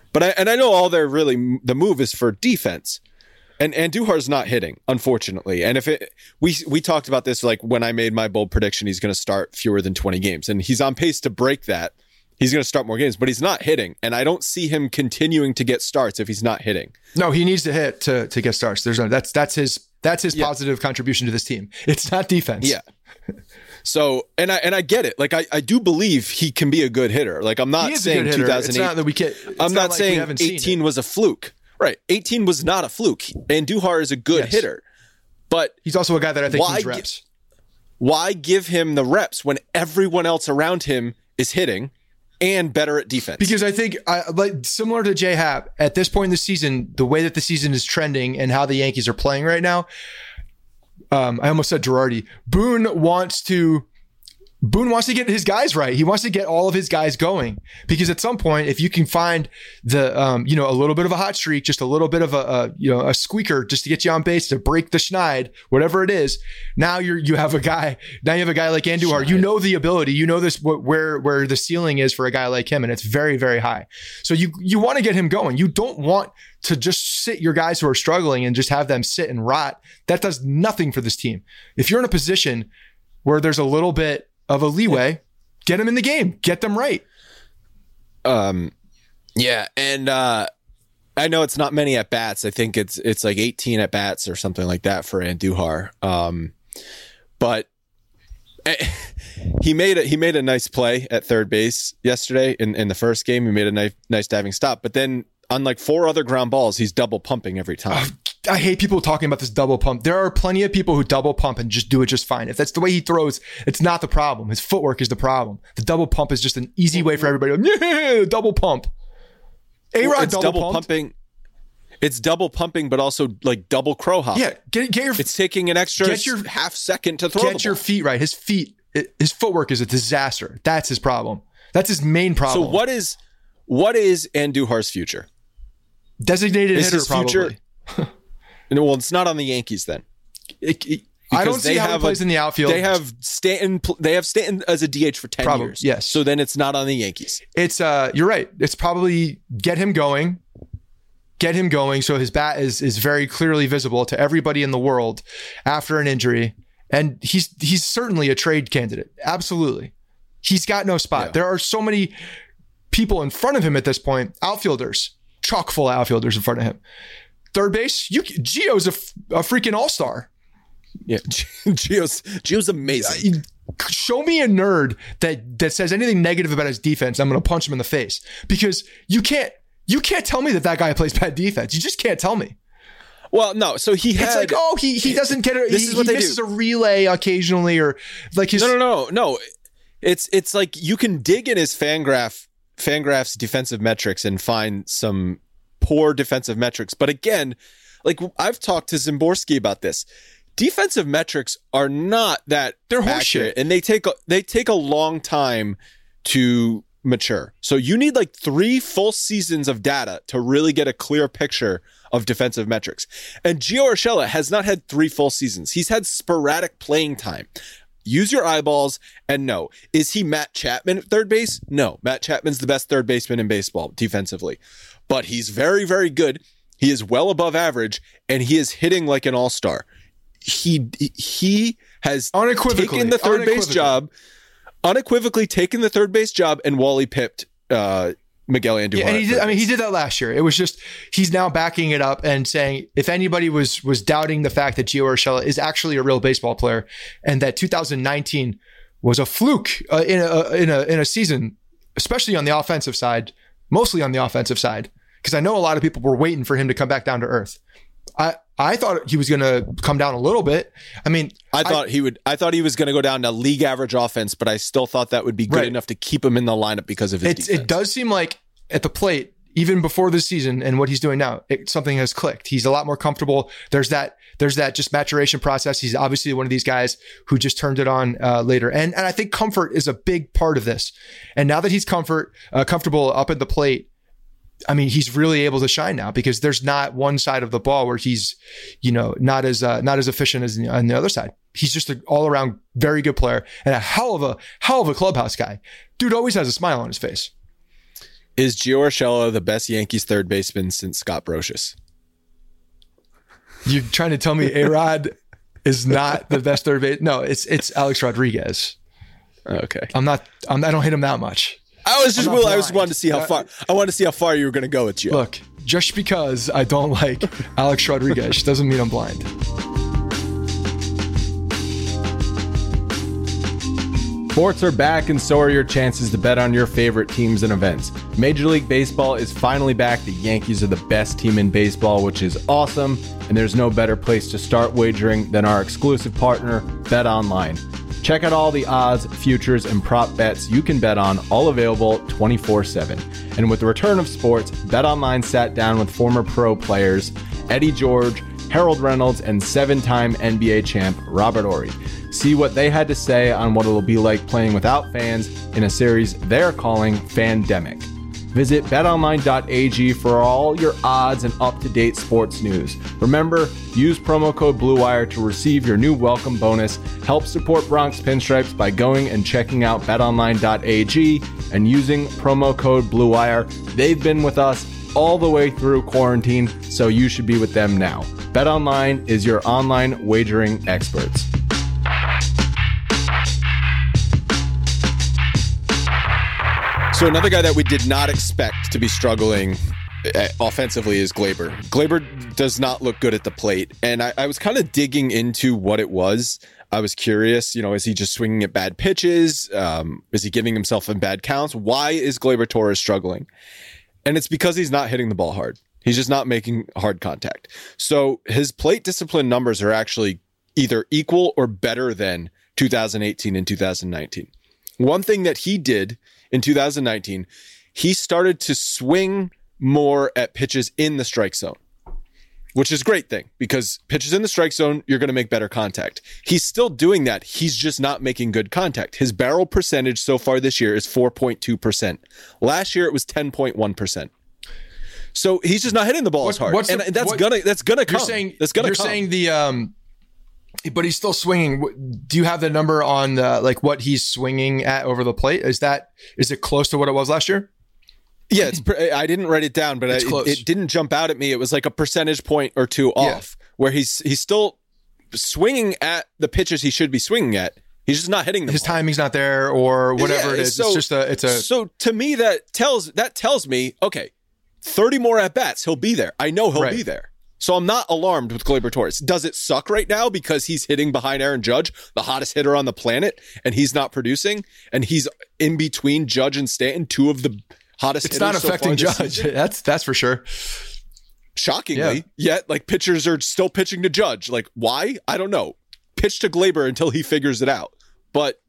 But I and I know all they're really the move is for defense. And Andujar's not hitting, unfortunately. And if it we we talked about this like when I made my bold prediction, he's going to start fewer than twenty games, and he's on pace to break that. He's going to start more games, but he's not hitting, and I don't see him continuing to get starts if he's not hitting. No, he needs to hit to to get starts. There's no that's that's his that's his yeah. positive contribution to this team. It's not defense. Yeah. So and I and I get it. Like I, I do believe he can be a good hitter. Like I'm not saying two thousand eight. It's not that we can't. I'm not, not like saying eighteen was a fluke. Right. eighteen was not a fluke. Andujar is a good yes. hitter. But he's also a guy that I think needs reps. Why give him the reps when everyone else around him is hitting and better at defense? Because I think, uh, like similar to J Happ, at this point in the season, the way that the season is trending and how the Yankees are playing right now, um, I almost said Girardi. Boone wants to Boone wants to get his guys right. He wants to get all of his guys going, because at some point, if you can find the, um, you know, a little bit of a hot streak, just a little bit of a, a, you know, a squeaker just to get you on base, to break the schneid, whatever it is. Now you're, you have a guy, now you have a guy like Andujar. You know the ability, you know this, where, where the ceiling is for a guy like him. And it's very, very high. So you, you want to get him going. You don't want to just sit your guys who are struggling and just have them sit and rot. That does nothing for this team. If you're in a position where there's a little bit of a leeway, get them in the game, get them right. Um, yeah, and uh, I know it's not many at bats. I think it's it's like eighteen at bats or something like that for Andujar. Um, but he made a, he made a nice play at third base yesterday in, in the first game. He made a nice nice diving stop, but then on like four other ground balls, he's double pumping every time. Uh, I hate people talking about this double pump. There are plenty of people who double pump and just do it just fine. If that's the way he throws, it's not the problem. His footwork is the problem. The double pump is just an easy way for everybody to, yeah, double pump. A-Rod it's double, double pumping. It's double pumping, but also like double crow hop. Yeah, get, get your. It's taking an extra get your, half second to throw. Get your feet right. His feet, his footwork is a disaster. That's his problem. That's his main problem. So what is what is Andujar's future? Designated is hitter, his future, probably. No, well, it's not on the Yankees then. It, it, I don't see how he plays a, in the outfield. They have Stanton. They have Stanton as a D H for ten probably, years. Yes. So then it's not on the Yankees. It's uh, you're right. It's probably get him going, get him going. So his bat is is very clearly visible to everybody in the world after an injury, and he's he's certainly a trade candidate. Absolutely, he's got no spot. Yeah. There are so many people in front of him at this point. Outfielders, chock full of outfielders in front of him. Third base, you Gio's a, a freaking all-star. Yeah, Gio's Gio's amazing. Show me a nerd that that says anything negative about his defense, I'm going to punch him in the face, because you can't you can't tell me that that guy plays bad defense. You just can't tell me. Well, no. So he had. It's like, oh, he he doesn't get it. This he, is what he they misses do. a relay occasionally, or like his. No, no, no, no. It's it's like you can dig in his Fangraph Fangraph's defensive metrics and find some poor defensive metrics. But again, like I've talked to Zimborski about this. Defensive metrics are not that they're accurate, horseshit, and they take a, they take a long time to mature. So you need like three full seasons of data to really get a clear picture of defensive metrics. And Gio Urshela has not had three full seasons. He's had sporadic playing time. Use your eyeballs and know. Is he Matt Chapman at third base? No. Matt Chapman's the best third baseman in baseball defensively. But he's very, very good. He is well above average, and he is hitting like an all-star. He he has taken the third base job, unequivocally taken the third base job, and Wally pipped uh, Miguel Andujar. Yeah, and he did, I mean, he did that last year. It was just, he's now backing it up and saying, if anybody was was doubting the fact that Gio Urshela is actually a real baseball player, and that two thousand nineteen was a fluke uh, in a in a in a season, especially on the offensive side, mostly on the offensive side, because I know a lot of people were waiting for him to come back down to earth. I, I thought he was going to come down a little bit. I mean, I thought I, he would, I thought he was going to go down to league average offense, but I still thought that would be good right. enough to keep him in the lineup because of his it's, defense. It does seem like at the plate, even before the season and what he's doing now, it, something has clicked. He's a lot more comfortable. There's that, there's that just maturation process. He's obviously one of these guys who just turned it on uh, later. And, and I think comfort is a big part of this. And now that he's comfort, uh, comfortable up at the plate, I mean, he's really able to shine now, because there's not one side of the ball where he's, you know, not as uh, not as efficient as on the other side. He's just an all around very good player and a hell of a hell of a clubhouse guy. Dude always has a smile on his face. Is Gio Urshela the best Yankees third baseman since Scott Brosius? You're trying to tell me A-Rod is not the best third base? No, it's it's Alex Rodriguez. Okay. I'm not. I'm, I don't hate him that much. I was just. Will, I just wanted to see how far. I wanted to see how far you were going to go with Gio. Look, just because I don't like Alex Rodriguez doesn't mean I'm blind. Sports are back, and so are your chances to bet on your favorite teams and events. Major League Baseball is finally back. The Yankees are the best team in baseball, which is awesome, and there's no better place to start wagering than our exclusive partner, BetOnline. Check out all the odds, futures, and prop bets you can bet on, all available twenty-four seven. And with the return of sports, BetOnline sat down with former pro players Eddie George, Harold Reynolds, and seven-time N B A champ Robert Horry. See what they had to say on what it'll be like playing without fans in a series they're calling Fandemic. Visit bet online dot a g for all your odds and up-to-date sports news. Remember, use promo code BlueWire to receive your new welcome bonus. Help support Bronx Pinstripes by going and checking out bet online dot a g and using promo code BlueWire. They've been with us all the way through quarantine, so you should be with them now. BetOnline is your online wagering experts. So another guy that we did not expect to be struggling offensively is Gleyber. Gleyber does not look good at the plate. And I, I was kind of digging into what it was. I was curious, you know, is he just swinging at bad pitches? Um, is he giving himself in bad counts? Why is Gleyber Torres struggling? And it's because he's not hitting the ball hard. He's just not making hard contact. So his plate discipline numbers are actually either equal or better than two thousand eighteen and two thousand nineteen. One thing that he did in two thousand nineteen, he started to swing more at pitches in the strike zone, which is a great thing because pitches in the strike zone, you're going to make better contact. He's still doing that. He's just not making good contact. His barrel percentage so far this year is four point two percent. Last year, it was ten point one percent. So he's just not hitting the ball what, as hard. What's and the, that's what, gonna that's gonna come. You're saying that's gonna you're come. saying the um, but he's still swinging. Do you have the number on uh, like what he's swinging at over the plate? Is that is it close to what it was last year? Yeah, it's. I didn't write it down, but I, it, it didn't jump out at me. It was like a percentage point or two off, yeah. where he's he's still swinging at the pitches he should be swinging at. He's just not hitting them. His ball. timing's not there, or whatever yeah, it is. So, it's just a. It's a. So to me, that tells that tells me, okay, thirty more at bats, he'll be there. I know he'll right. be there. So I'm not alarmed with Gleyber Torres. Does it suck right now because he's hitting behind Aaron Judge, the hottest hitter on the planet, and he's not producing, and he's in between Judge and Stanton, two of the hottest it's hitters not so affecting far this Judge. season? That's that's for sure. Shockingly, yeah. yet like pitchers are still pitching to Judge. Like why? I don't know. Pitch to Gleyber until he figures it out. But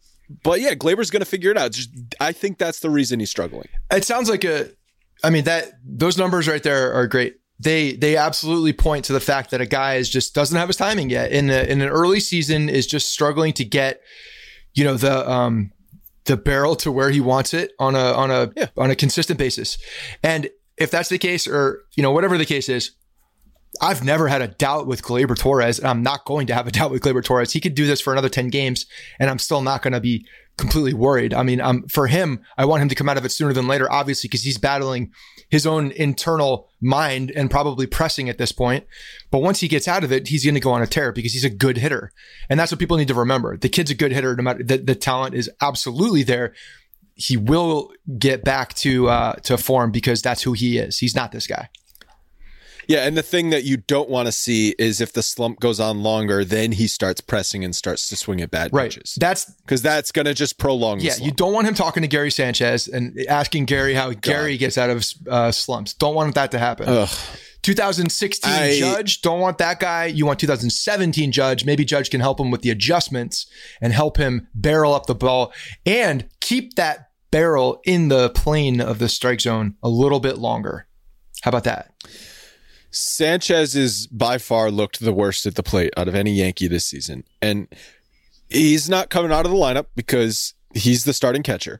but yeah, Glaber's going to figure it out. Just, I think that's the reason he's struggling. It sounds like a. I mean that those numbers right there are great. They they absolutely point to the fact that a guy is just doesn't have his timing yet. In a, in an early season, is just struggling to get, you know, the um the barrel to where he wants it on a on a yeah. on a consistent basis. And if that's the case, or you know whatever the case is, I've never had a doubt with Gleyber Torres, and I'm not going to have a doubt with Gleyber Torres. He could do this for another ten games, and I'm still not going to be completely worried. I mean, um, for him, I want him to come out of it sooner than later, obviously, because he's battling his own internal mind and probably pressing at this point. But once he gets out of it, he's going to go on a tear because he's a good hitter. And that's what people need to remember. The kid's a good hitter. No matter the, the talent is absolutely there. He will get back to, uh, to form because that's who he is. He's not this guy. Yeah, and the thing that you don't want to see is if the slump goes on longer, then he starts pressing and starts to swing at bad right. pitches. That's because that's going to just prolong the yeah, slump. You don't want him talking to Gary Sanchez and asking Gary how God. Gary gets out of uh, slumps. Don't want that to happen. Ugh. two thousand sixteen I, Judge, don't want that guy. You want two thousand seventeen Judge. Maybe Judge can help him with the adjustments and help him barrel up the ball and keep that barrel in the plane of the strike zone a little bit longer. How about that? Sanchez is by far looked the worst at the plate out of any Yankee this season. And he's not coming out of the lineup because he's the starting catcher.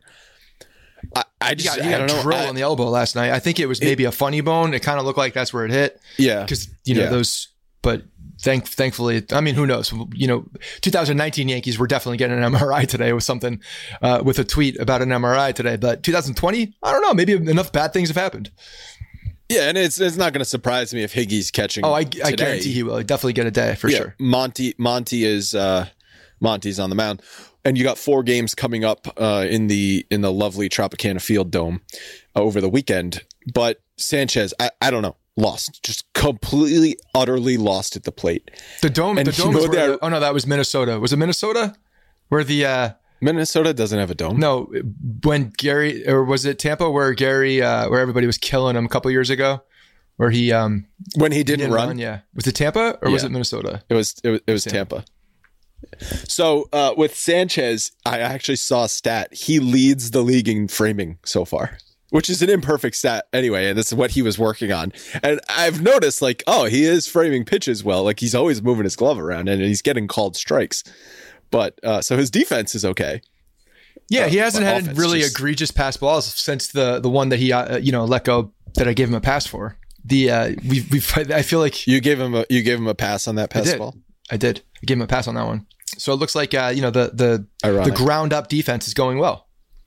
I, I just, he got, he I got don't know. drill I, on the elbow last night. I think it was maybe it, a funny bone. It kind of looked like that's where it hit. Yeah. Because, you know, yeah. those but thank thankfully, I mean, who knows? You know, two thousand nineteen Yankees were definitely getting an M R I today with something, uh, with a tweet about an M R I today. But two thousand twenty, I don't know. Maybe enough bad things have happened. Yeah, and it's it's not going to surprise me if Higgy's catching. Oh, I, today. I guarantee he will. He'll definitely get a day for yeah, sure. Monty Monty is uh, Monty's on the mound, and you got four games coming up uh, in the in the lovely Tropicana Field Dome uh, over the weekend. But Sanchez, I, I don't know, lost, just completely, utterly lost at the plate. The dome, and the dome. Is where that, the, oh no, that was Minnesota. Was it Minnesota? Where the uh, Minnesota doesn't have a dome. No, when Gary, or was it Tampa where Gary, uh, where everybody was killing him a couple years ago, where he um when he didn't, he didn't run? run. Yeah, was it Tampa or yeah. was it Minnesota? It was it was, it was Tampa. Tampa. So uh, with Sanchez, I actually saw a stat. He leads the league in framing so far, which is an imperfect stat anyway, and this is what he was working on. And I've noticed, like, oh, he is framing pitches well. Like, he's always moving his glove around, and he's getting called strikes. But uh, so his defense is okay. Yeah, uh, he hasn't had really just... egregious pass balls since the the one that he uh, you know let go that I gave him a pass for. The uh, we we I feel like you gave him a you gave him a pass on that pass I did. ball. I did. I gave him a pass on that one. So it looks like uh, you know the the Ironic. the ground up defense is going well.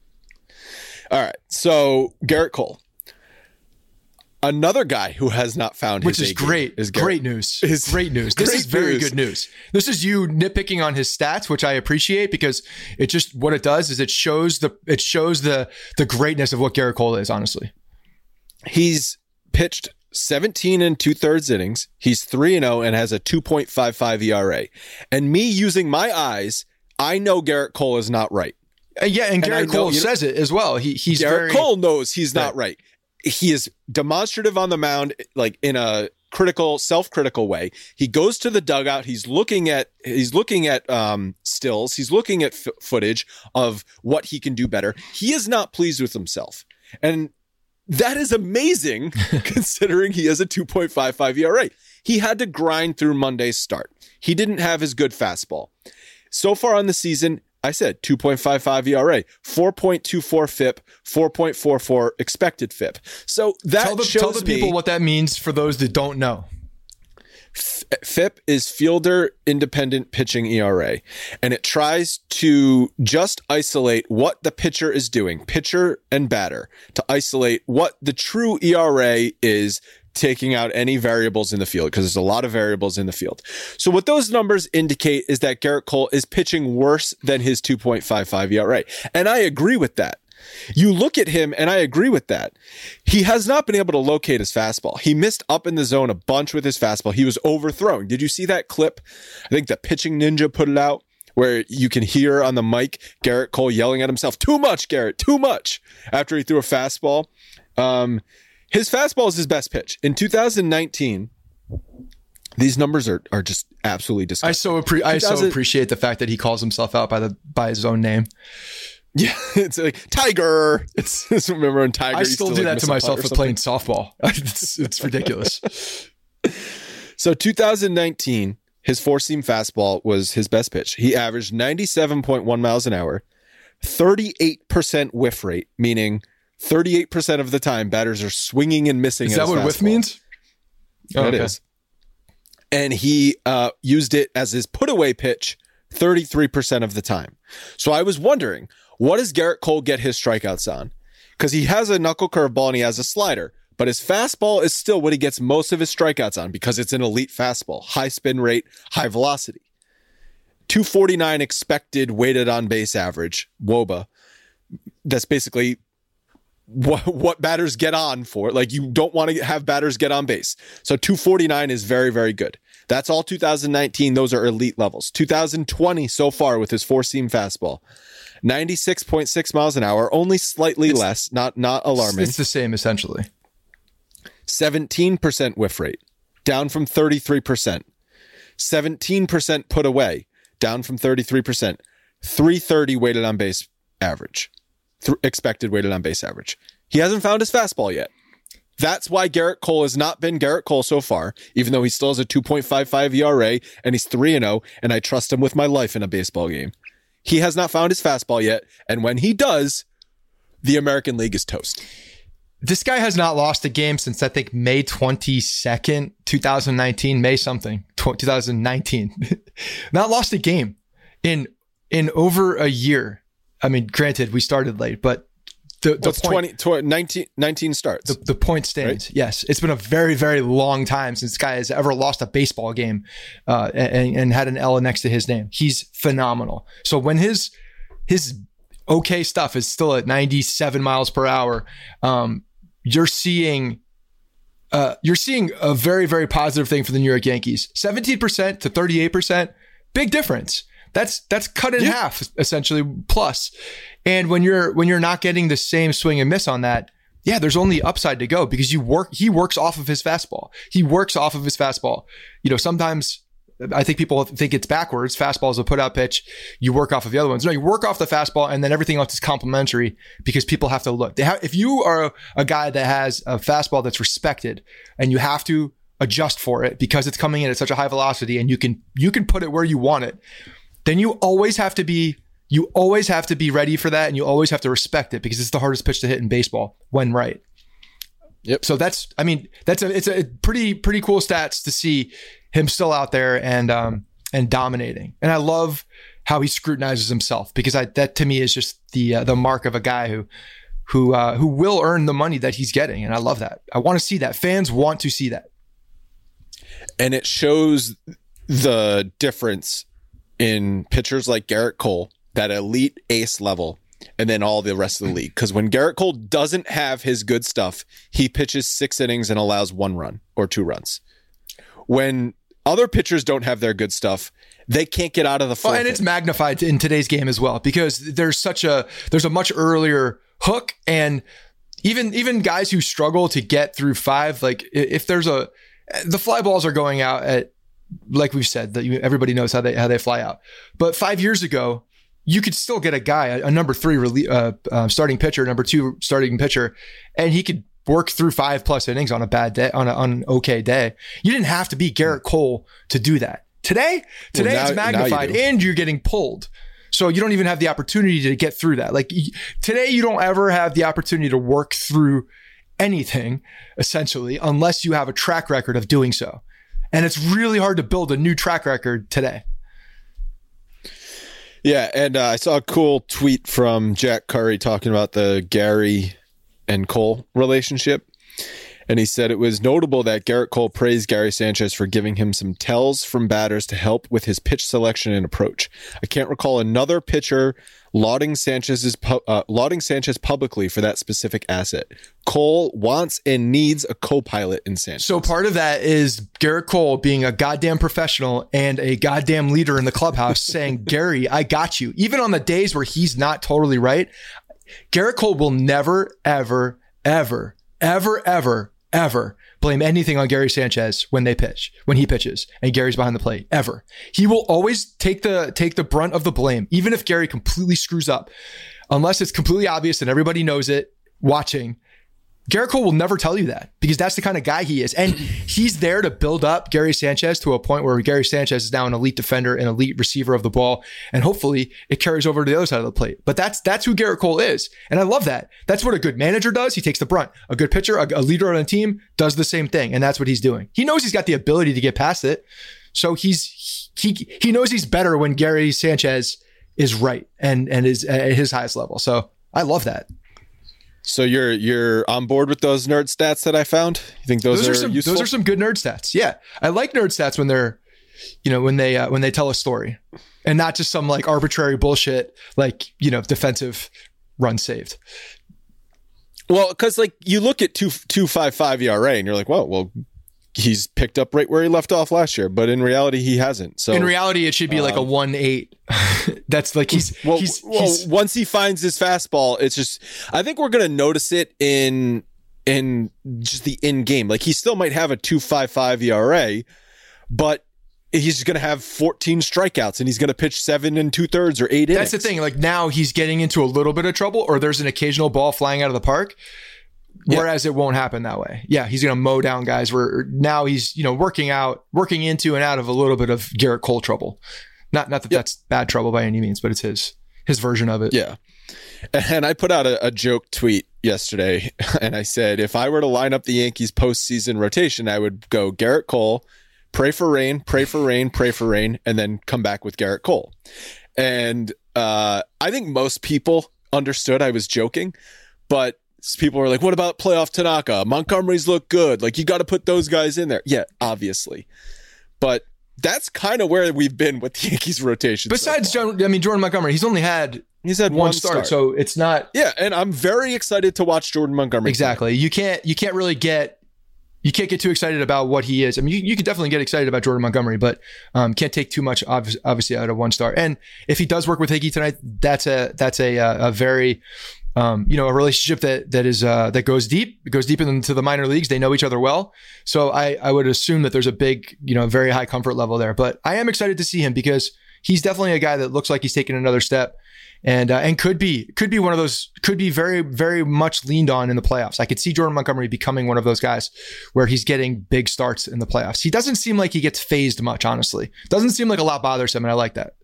All right, so Gerrit Cole. Another guy who has not found Which his is great. Is great news. Is great news. This great is very news. good news. This is you nitpicking on his stats, which I appreciate because it just what it does is it shows the it shows the the greatness of what Gerrit Cole is, honestly. He's pitched seventeen and two thirds innings. He's three and oh and has a two point five five E R A. And me using my eyes, I know Gerrit Cole is not right. Uh, yeah, and, and Gerrit Cole know, says know, it as well. He he's Gerrit very, Cole knows he's not right. right. He is demonstrative on the mound, like in a critical, self-critical way. He goes to the dugout. He's looking at he's looking at um, stills. He's looking at f- footage of what he can do better. He is not pleased with himself, and that is amazing considering he has a two point five five E R A. He had to grind through Monday's start. He didn't have his good fastball. So far on the season, I said two point five five E R A, four point two four F I P, four point four four expected F I P. So that tell the, shows tell the people me, what that means for those that don't know. F- FIP is fielder independent pitching E R A, and it tries to just isolate what the pitcher is doing, pitcher and batter, to isolate what the true E R A is, taking out any variables in the field, because there's a lot of variables in the field. So what those numbers indicate is that Gerrit Cole is pitching worse than his two point five five E R A. And I agree with that. You look at him and I agree with that. He has not been able to locate his fastball. He missed up in the zone a bunch with his fastball. He was overthrown. Did you see that clip? I think the Pitching Ninja put it out, where you can hear on the mic Gerrit Cole yelling at himself, too much, Gerrit, too much, after he threw a fastball. Um, His fastball is his best pitch. In two thousand nineteen, these numbers are are just absolutely disgusting. I so appre- I so appreciate the fact that he calls himself out by the by his own name. Yeah, it's like Tiger. It's, it's remember when Tiger. I still used do to, like, that to myself for playing softball. it's, it's ridiculous. So two thousand nineteen, his four seam fastball was his best pitch. He averaged ninety-seven point one miles an hour, thirty-eight percent whiff rate, meaning thirty-eight percent of the time batters are swinging and missing. Is that what whiff means? Oh, it okay. is. And he uh, used it as his put away pitch thirty-three percent of the time. So I was wondering, what does Gerrit Cole get his strikeouts on? Because he has a knuckle curveball and he has a slider, but his fastball is still what he gets most of his strikeouts on because it's an elite fastball, high spin rate, high velocity. two forty-nine expected weighted on base average, W O B A. That's basically what, what batters get on for. Like, you don't want to have batters get on base. So two forty-nine is very, very good. That's all two thousand nineteen. Those are elite levels. two thousand twenty so far with his four-seam fastball, ninety-six point six miles an hour, only slightly it's, less, not not alarming. It's the same, essentially. seventeen percent whiff rate, down from thirty-three percent. seventeen percent put away, down from thirty-three percent. three thirty weighted on base average. Th- expected weighted on base average. He hasn't found his fastball yet. That's why Gerrit Cole has not been Gerrit Cole so far, even though he still has a two point five five E R A and he's three and oh, and I trust him with my life in a baseball game. He has not found his fastball yet, and when he does, the American League is toast. This guy has not lost a game since I think May twenty-second, twenty nineteen, May something, twenty nineteen. Not lost a game in in over a year. I mean, granted, we started late, but the, the What's point, twenty, twenty, nineteen, nineteen starts? The, the point stands. Right? Yes, it's been a very, very long time since this guy has ever lost a baseball game uh, and, and had an L next to his name. He's phenomenal. So when his his okay stuff is still at ninety-seven miles per hour, um, you're seeing uh, you're seeing a very, very positive thing for the New York Yankees. seventeen percent to thirty-eight percent, big difference. That's that's cut in yeah. half essentially plus. And when you're when you're not getting the same swing and miss on that, yeah, there's only upside to go because you work he works off of his fastball. He works off of his fastball. You know, sometimes I think people think it's backwards. Fastball is a put out pitch. You work off of the other ones. No, you work off the fastball and then everything else is complementary because people have to look. They have, if you are a, a guy that has a fastball that's respected and you have to adjust for it because it's coming in at such a high velocity and you can you can put it where you want it, then you always have to be you always have to be ready for that and you always have to respect it because it's the hardest pitch to hit in baseball when right. Yep. So that's, I mean, that's a, it's a pretty, pretty cool stats to see him still out there and, um, and dominating. And I love how he scrutinizes himself because I, that to me is just the, uh, the mark of a guy who, who, uh, who will earn the money that he's getting. And I love that. I want to see that. Fans want to see that. And it shows the difference in pitchers like Gerrit Cole, that elite ace level, and then all the rest of the league. Because when Gerrit Cole doesn't have his good stuff, he pitches six innings and allows one run or two runs. When other pitchers don't have their good stuff, they can't get out of the fourth. Oh, and it's magnified in today's game as well because there's such a there's a much earlier hook, and even even guys who struggle to get through five, like if there's a the fly balls are going out at, like we've said, that everybody knows how they how they fly out. But five years ago, you could still get a guy, a, a number three rele- uh, uh, starting pitcher, number two starting pitcher, and he could work through five plus innings on a bad day, on, a, on an okay day. You didn't have to be Gerrit Cole to do that. Today, today well, now, it's magnified you and you're getting pulled. So you don't even have the opportunity to get through that. Like today, you don't ever have the opportunity to work through anything, essentially, unless you have a track record of doing so. And it's really hard to build a new track record today. Yeah, and uh, I saw a cool tweet from Jack Curry talking about the Gary and Cole relationship. And he said it was notable that Gerrit Cole praised Gary Sanchez for giving him some tells from batters to help with his pitch selection and approach. I can't recall another pitcher lauding Sanchez's pu- uh, lauding Sanchez publicly for that specific asset. Cole wants and needs a co-pilot in Sanchez. So part of that is Gerrit Cole being a goddamn professional and a goddamn leader in the clubhouse saying, Gary, I got you. Even on the days where he's not totally right, Gerrit Cole will never, ever, ever, ever, ever, ever blame anything on Gary Sanchez when they pitch, when he pitches and Gary's behind the plate, ever. He will always take the, take the brunt of the blame, even if Gary completely screws up, unless it's completely obvious and everybody knows it watching. Gerrit Cole will never tell you that because that's the kind of guy he is. And he's there to build up Gary Sanchez to a point where Gary Sanchez is now an elite defender, an elite receiver of the ball. And hopefully it carries over to the other side of the plate. But that's, that's who Gerrit Cole is. And I love that. That's what a good manager does. He takes the brunt. A good pitcher, a, a leader on a team does the same thing. And that's what he's doing. He knows he's got the ability to get past it. So he's, he, he knows he's better when Gary Sanchez is right and, and is at his highest level. So I love that. So you're you're on board with those nerd stats that I found? You think those, those are, are some, useful? Those are some good nerd stats. Yeah, I like nerd stats when they're, you know, when they uh, when they tell a story, and not just some like arbitrary bullshit like, you know, defensive run saved. Well, because like you look at two two five five E R A and you're like, well, well, he's picked up right where he left off last year, but in reality, he hasn't. So in reality, it should be um, like a one eight. That's like he's well, he's, well he's once he finds his fastball, it's just I think we're gonna notice it in in just the in game. Like he still might have a two five five E R A, but he's going to have fourteen strikeouts and he's going to pitch seven and two thirds or eight innings. That's the thing. Like now he's getting into a little bit of trouble, or there's an occasional ball flying out of the park. Whereas yeah. it won't happen that way. Yeah, he's going to mow down guys where now he's, you know, working out, working into and out of a little bit of Gerrit Cole trouble. Not not that yep. that's bad trouble by any means, but it's his his version of it. Yeah. And I put out a, a joke tweet yesterday, and I said, if I were to line up the Yankees postseason rotation, I would go Garrett Cole, pray for rain, pray for rain, pray for rain, and then come back with Garrett Cole. And uh, I think most people understood I was joking, but people were like, what about playoff Tanaka? Montgomery's look good. Like, you got to put those guys in there. Yeah, obviously. But that's kind of where we've been with the Yankees rotation. Besides, so John, I mean, Jordan Montgomery, he's only had he's had one, one start, start, so it's not yeah. And I'm very excited to watch Jordan Montgomery. Exactly. You can't you can't really get you can't get too excited about what he is. I mean, you, you can definitely get excited about Jordan Montgomery, but um, can't take too much obvi- obviously out of one start. And if he does work with Higgy tonight, that's a that's a a very Um, you know, a relationship that that is uh, that goes deep, it goes deep into the minor leagues. They know each other well, so I I would assume that there's a big, you know, very high comfort level there. But I am excited to see him because he's definitely a guy that looks like he's taking another step, and uh, and could be could be one of those could be very very much leaned on in the playoffs. I could see Jordan Montgomery becoming one of those guys where he's getting big starts in the playoffs. He doesn't seem like he gets phased much, honestly. Doesn't seem like a lot bothers him, and I like that.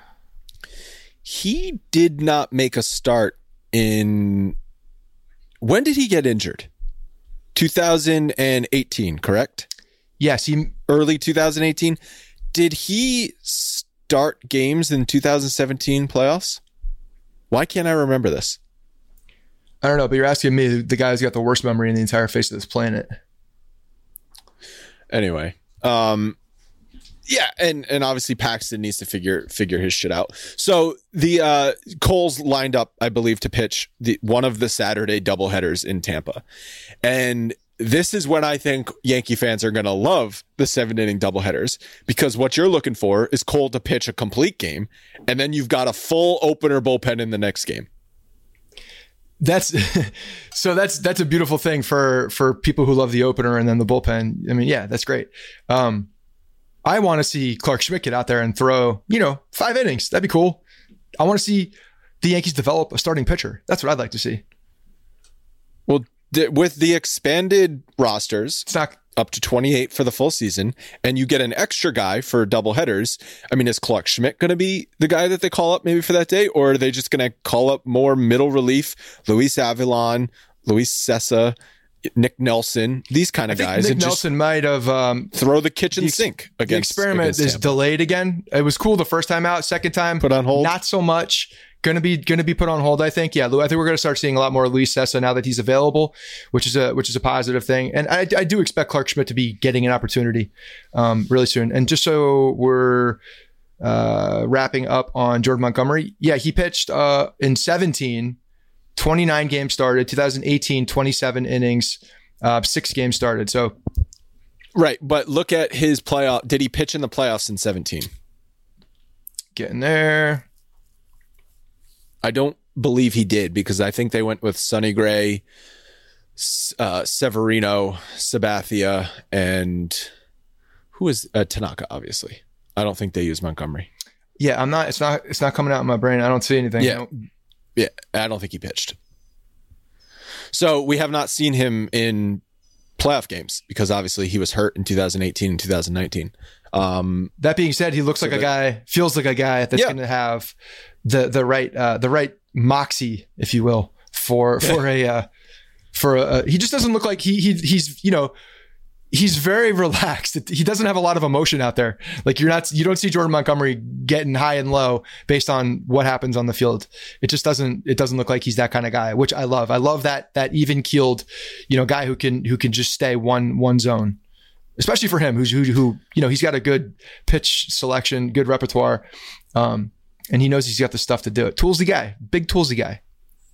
He did not make a start. In when did he get injured? two thousand eighteen, correct? Yes, he early two thousand eighteen. Did he start games in two thousand seventeen playoffs? Why can't I remember this? I don't know, but you're asking me, the guy who's got the worst memory in the entire face of this planet. Anyway, um, yeah, and and obviously Paxton needs to figure figure his shit out. So the uh, Cole's lined up, I believe, to pitch the one of the Saturday doubleheaders in Tampa, and this is when I think Yankee fans are going to love the seven inning doubleheaders, because what you're looking for is Cole to pitch a complete game, and then you've got a full opener bullpen in the next game. That's so that's that's a beautiful thing for for people who love the opener and then the bullpen. I mean, yeah, that's great. Um, I want to see Clark Schmidt get out there and throw, you know, five innings. That'd be cool. I want to see the Yankees develop a starting pitcher. That's what I'd like to see. Well, th- with the expanded rosters, it's not up to twenty-eight for the full season, and you get an extra guy for double headers. I mean, is Clark Schmidt going to be the guy that they call up maybe for that day, or are they just going to call up more middle relief, Luis Avilan, Luis Cessa, Nick Nelson, these kind of guys? Nick and Nelson just might have um, throw the kitchen the, sink against the experiment against is Tampa. delayed again. It was cool the first time out, second time put on hold. Not so much. Going to be going to be put on hold, I think. Yeah, I think we're going to start seeing a lot more Luis Cessa now that he's available, which is a which is a positive thing. And I, I do expect Clark Schmidt to be getting an opportunity um, really soon. And just so we're uh, wrapping up on Jordan Montgomery, yeah, he pitched uh, in seventeen, twenty-nine games started. twenty eighteen, twenty-seven innings, uh, six games started. So, right, but look at his playoff. Did he pitch in the playoffs in seventeen? Getting there. I don't believe he did, because I think they went with Sonny Gray, uh, Severino, Sabathia, and who is uh, Tanaka, obviously. I don't think they used Montgomery. Yeah, I'm not, it's not, it's not coming out in my brain. I don't see anything. Yeah. Yeah. I don't think he pitched. So we have not seen him in playoff games, because obviously he was hurt in two thousand eighteen and two thousand nineteen. Um, that being said, he looks so like a the, guy, feels like a guy that's yeah. going to have the the right uh, the right moxie, if you will, for for a uh, for a. He just doesn't look like he he he's you know he's very relaxed. He doesn't have a lot of emotion out there. Like you're not you don't see Jordan Montgomery getting high and low based on what happens on the field. It just doesn't it doesn't look like he's that kind of guy, which I love. I love that that even keeled, you know, guy who can who can just stay one one zone. Especially for him, who's who, who you know, he's got a good pitch selection, good repertoire, um, and he knows he's got the stuff to do it. Toolsy guy, big toolsy guy.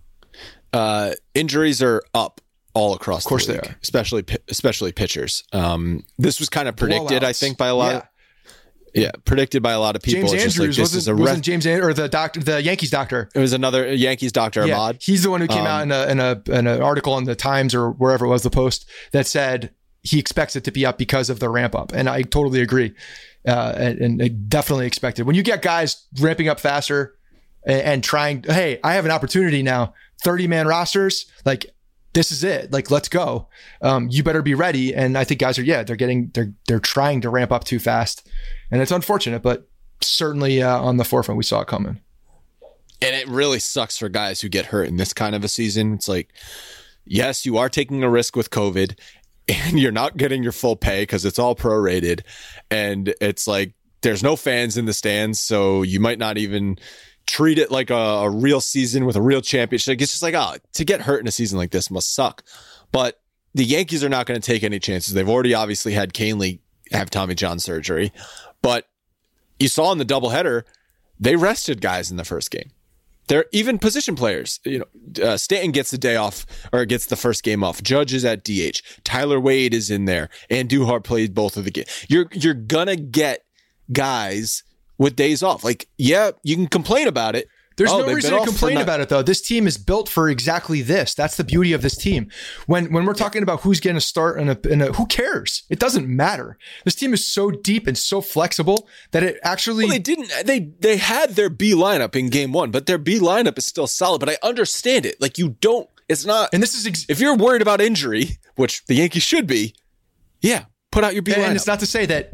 Uh, injuries are up all across of course the league, they are. especially especially pitchers. Um, this was kind of predicted, Blowouts. I think, by a lot. Yeah. Of, yeah, predicted by a lot of people. James it's just Andrews like, this wasn't, is a wasn't ref- James An- or the doctor, the Yankees doctor. It was another Yankees doctor, Yeah, Ahmad. he's the one who came Um, out in a in a in an article in the Times or wherever it was, the Post, that said he expects it to be up because of the ramp up. And I totally agree. Uh, and, and I definitely expected. When you get guys ramping up faster and, and trying, hey, I have an opportunity now, thirty man rosters, like this is it. Like, let's go. Um, you better be ready. And I think guys are, yeah, they're getting, they're, they're trying to ramp up too fast. And it's unfortunate, but certainly uh, on the forefront, we saw it coming. And it really sucks for guys who get hurt in this kind of a season. It's like, yes, you are taking a risk with COVID and you're not getting your full pay because it's all prorated. And it's like, there's no fans in the stands. So you might not even treat it like a, a real season with a real championship. It's just like, oh, to get hurt in a season like this must suck. But the Yankees are not going to take any chances. They've already obviously had Canely have Tommy John surgery. But you saw in the doubleheader, they rested guys in the first game. They're even position players. You know, uh, Stanton gets the day off or gets the first game off. Judge is at D H. Tyler Wade is in there, and Duhart played both of the games. You're you're gonna get guys with days off. Like, yeah, you can complain about it. There's oh, no reason to complain not- about it, though. This team is built for exactly this. That's the beauty of this team. When when we're talking about who's going to start in a, in a, who cares? It doesn't matter. This team is so deep and so flexible that it actually. Well, they didn't. They they had their B lineup in game one, but their B lineup is still solid. But I understand it. Like, you don't. It's not. And this is ex- if you're worried about injury, which the Yankees should be. Yeah, put out your B and, lineup. And it's not to say that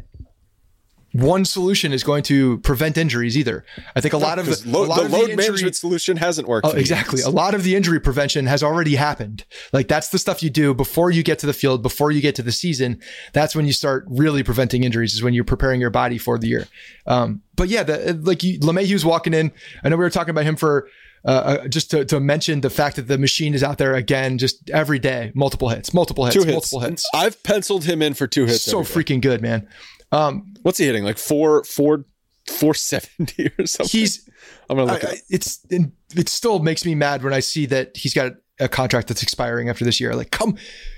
one solution is going to prevent injuries either. I think a lot of the, lo- a lot the of load the injury, management solution hasn't worked. Oh, exactly. A lot of the injury prevention has already happened. Like, that's the stuff you do before you get to the field, before you get to the season. That's when you start really preventing injuries, is when you're preparing your body for the year. Um, but yeah, the, like you, LeMahieu's walking in. I know we were talking about him for uh, just to, to mention the fact that the machine is out there again, just every day, multiple hits, multiple hits, two hits. multiple hits. I've penciled him in for two hits. So freaking good, man. Um, What's he hitting? Like four, four, four seventy or something. He's. I'm gonna look. I, it up. It's. It still makes me mad when I see that he's got a contract that's expiring after this year. Like, come,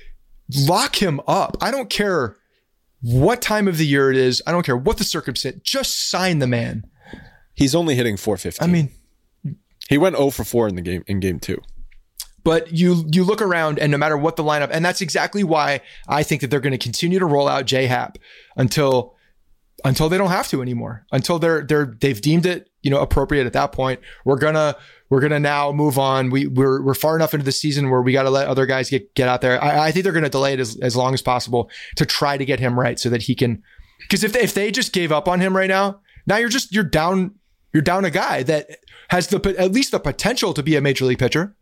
lock him up. I don't care what time of the year it is. I don't care what the circumstance. Just sign the man. He's only hitting four fifty. I mean, he went zero for four in the game in game two. But you you look around, and no matter what the lineup, and that's exactly why I think that they're going to continue to roll out J-Happ until until they don't have to anymore. Until they're they're they've deemed it, you know, appropriate at that point. We're gonna we're gonna now move on. We we're we're far enough into the season where we got to let other guys get get out there. I, I think they're going to delay it as, as long as possible to try to get him right so that he can. Because if they, if they just gave up on him right now, now you're just you're down you're down a guy that has the at least the potential to be a major league pitcher.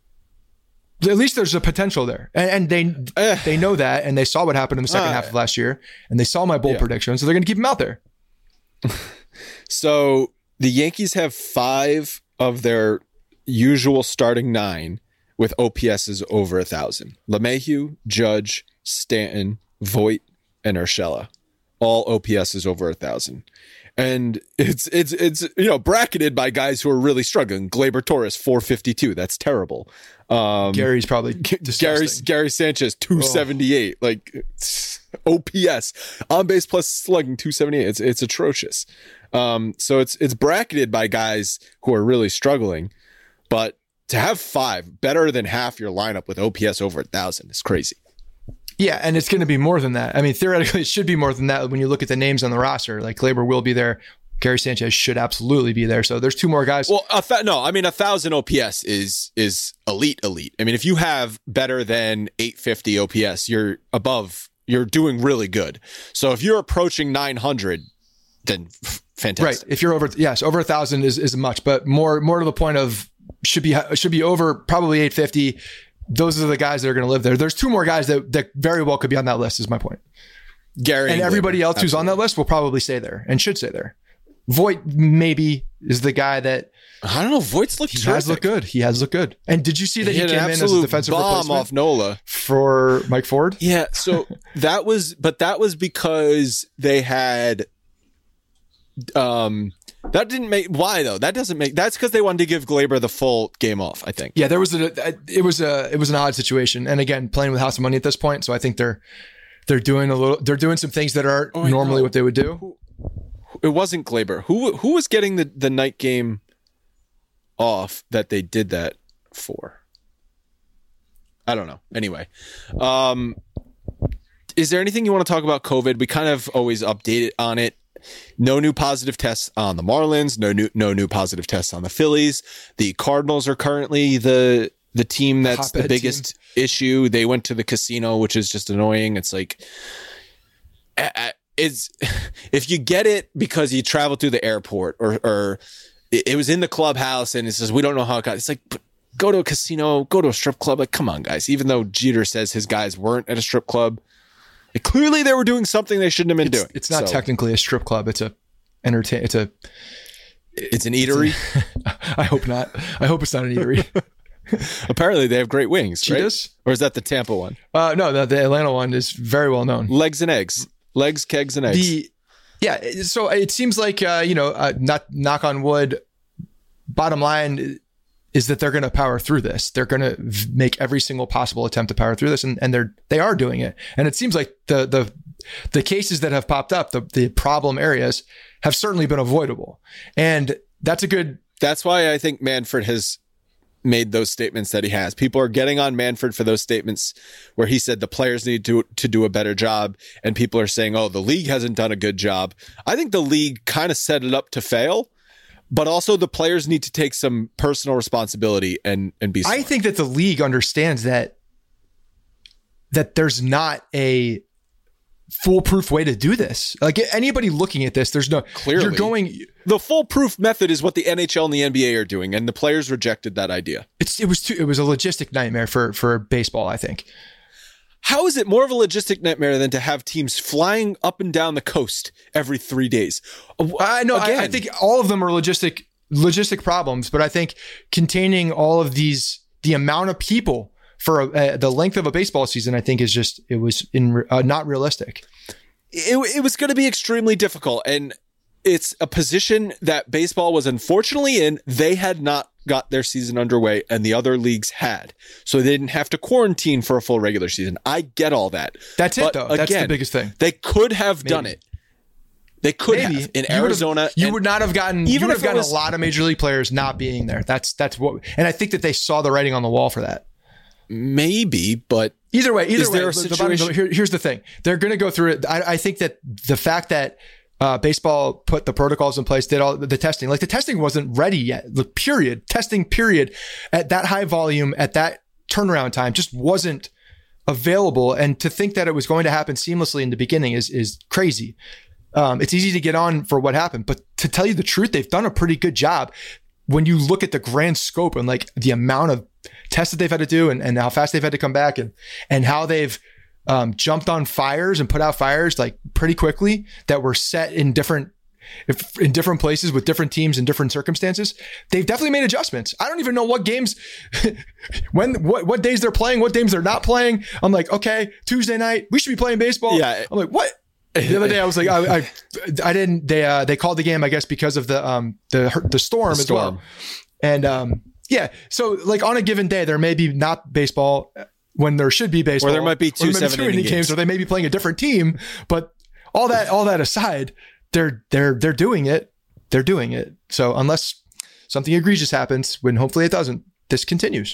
At least there's a potential there. And, and they uh, they know that, and they saw what happened in the second uh, half of last year, and they saw my bold yeah. prediction, so they're going to keep him out there. So the Yankees have five of their usual starting nine with O P S's over a thousand. LeMahieu, Judge, Stanton, Voit, and Urshela. All O P S's over a thousand. And it's, it's, it's, you know, bracketed by guys who are really struggling. Gleyber Torres, four fifty-two. That's terrible. Um, Gary's probably Gary, Gary Sanchez, two seventy-eight. Oh. Like O P S on base plus slugging, two seventy-eight. It's, it's atrocious. Um, so it's, it's bracketed by guys who are really struggling, but to have five, better than half your lineup with O P S over a thousand is crazy. Yeah, and it's going to be more than that. I mean, theoretically, it should be more than that when you look at the names on the roster. Like, Gleyber will be there. Gary Sanchez should absolutely be there. So there's two more guys. Well, a th- no, I mean, a thousand O P S is is elite, elite. I mean, if you have better than eight fifty O P S, you're above, you're doing really good. So if you're approaching nine hundred, then f- fantastic. Right. If you're over, yes, over a thousand is, is much, but more, more to the point of should be, should be over probably eight fifty. Those are the guys that are going to live there. There's two more guys that, that very well could be on that list, is my point. Gary and everybody Gleyber, else who's absolutely. on that list will probably stay there and should stay there. Voit maybe is the guy that I don't know. Voigt's looked he terrific. has looked good. He has looked good. And did you see that he, he, he came in as a defensive bomb replacement off Nola for Mike Ford? Yeah. So that was, but that was because they had. Um, that didn't make why though. That doesn't make. That's because they wanted to give Gleyber the full game off, I think. Yeah, there was a. It was a. It was an odd situation, and again, playing with House of Money at this point. So I think they're they're doing a little. They're doing some things that aren't oh, normally what they would do. Who, it wasn't Gleyber. Who who was getting the, the night game off that they did that for? I don't know. Anyway, um, is there anything you want to talk about COVID? We kind of always update it on it. No new positive tests on the Marlins. No new no new positive tests on the Phillies. The Cardinals are currently the the team that's Hotbed the biggest team. issue. They went to the casino, which is just annoying. It's like it's if you get it because you travel through the airport or or it, it was in the clubhouse, and it says, we don't know how it got. It's like, but go to a casino, go to a strip club. Like, come on, guys. Even though Jeter says his guys weren't at a strip club, it, clearly they were doing something they shouldn't have been it's, doing. It's not so, technically a strip club. It's a entertain. It's a. It's an eatery. It's a, I hope not. I hope it's not an eatery. Apparently, they have great wings. Cheetahs? Right? Or is that the Tampa one? Uh, no, the, the Atlanta one is very well known. Legs and eggs. Legs, kegs, and eggs. The yeah. So it seems like uh, you know, uh, not knock on wood. Bottom line is that they're going to power through this. They're going to v- make every single possible attempt to power through this, and, and they're they are doing it. And it seems like the the the cases that have popped up, the the problem areas, have certainly been avoidable. And that's a good. That's why I think Manfred has made those statements that he has. People are getting on Manfred for those statements where he said the players need to to do a better job, and people are saying, oh, the league hasn't done a good job. I think the league kind of set it up to fail, but also the players need to take some personal responsibility and and be smart. I think that the league understands that that there's not a foolproof way to do this. Like anybody looking at this, there's no clearly you're going. The foolproof method is what the N H L and the N B A are doing, and the players rejected that idea. It's it was too, it was a logistic nightmare for for baseball, I think. How is it more of a logistic nightmare than to have teams flying up and down the coast every three days? I know. I, I think all of them are logistic logistic problems, but I think containing all of these, the amount of people for a, uh, the length of a baseball season, I think is just, it was in uh, not realistic. It, it was going to be extremely difficult. And it's a position that baseball was unfortunately in. They had not got their season underway and the other leagues had. So they didn't have to quarantine for a full regular season. I get all that. That's but it though. Again, That's the biggest thing. They could have Maybe. done it. They could Maybe. have in you Arizona. You would not have gotten, even you would have gotten was, a lot of major league players not being there. That's, that's what, and I think that they saw the writing on the wall for that. Maybe, but either way, either is way, there a the situation? Bottom, here, here's the thing. They're going to go through it. I, I think that the fact that uh, baseball put the protocols in place, did all the testing, like the testing wasn't ready yet. The period testing period at that high volume, at that turnaround time just wasn't available. And to think that it was going to happen seamlessly in the beginning is, is crazy. Um, it's easy to get on for what happened, but to tell you the truth, they've done a pretty good job when you look at the grand scope and like the amount of tests that they've had to do and, and how fast they've had to come back and, and how they've um, jumped on fires and put out fires like pretty quickly that were set in different, if, in different places with different teams in different circumstances. They've definitely made adjustments. I don't even know what games, when, what, what days they're playing, what games they're not playing. I'm like, okay, Tuesday night, we should be playing baseball. Yeah. I'm like, what? The other day I was like, I, I, I didn't, they, uh, they called the game, I guess, because of the, um, the, the storm, the storm. as well. And, um, yeah. So like on a given day, there may be not baseball when there should be baseball. Or there might be two seven inning games. games, or they may be playing a different team. But all that, all that aside, they're, they're, they're doing it. They're doing it. So unless something egregious happens, when hopefully it doesn't, this continues.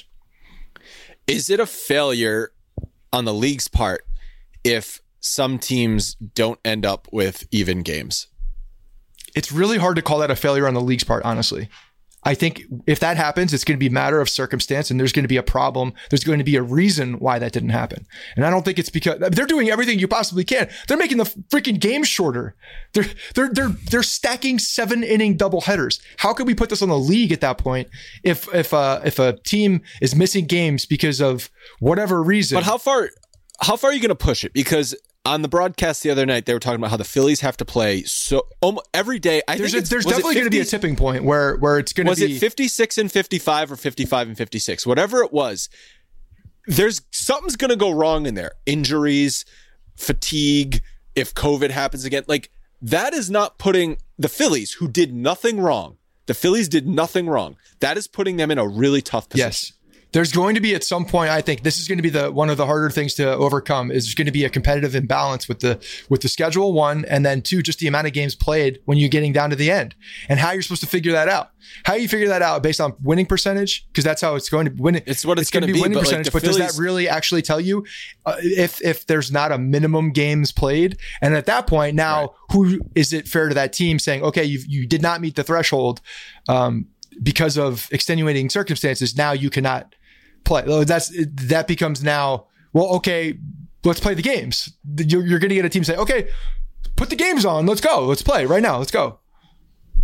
Is it a failure on the league's part if some teams don't end up with even games? It's really hard to call that a failure on the league's part, honestly. I think if that happens, it's going to be a matter of circumstance and there's going to be a problem. There's going to be a reason why that didn't happen. And I don't think it's because they're doing everything you possibly can. They're making the freaking game shorter. They're, they're, they're, they're stacking seven inning double headers. How could we put this on the league at that point? If, if, uh, if a team is missing games because of whatever reason. But how far, how far are you going to push it? Because on the broadcast the other night, they were talking about how the Phillies have to play so um, every day. I there's think a, there's definitely going to be a tipping point where where it's going to be. Was it fifty-six and fifty-five or fifty-five and fifty-six? Whatever it was, there's something's going to go wrong in there. Injuries, fatigue, if COVID happens again. Like that is not putting the Phillies, who did nothing wrong. The Phillies did nothing wrong. That is putting them in a really tough position. Yes. There's going to be at some point, I think this is going to be the one of the harder things to overcome, is going to be a competitive imbalance with the with the schedule, one, and then two, just the amount of games played when you're getting down to the end and how you're supposed to figure that out. How you figure that out based on winning percentage, because that's how it's going to win. It's what it's, it's going to be, be winning but percentage. Like but Phillies- does that really actually tell you uh, if if there's not a minimum games played? And at that point, now right. who is it fair to that team saying, okay, you you did not meet the threshold um, because of extenuating circumstances. Now you cannot play. That's that becomes now, well, okay, let's play the games. You're, you're going to get a team say, okay, put the games on. Let's go. Let's play right now. Let's go.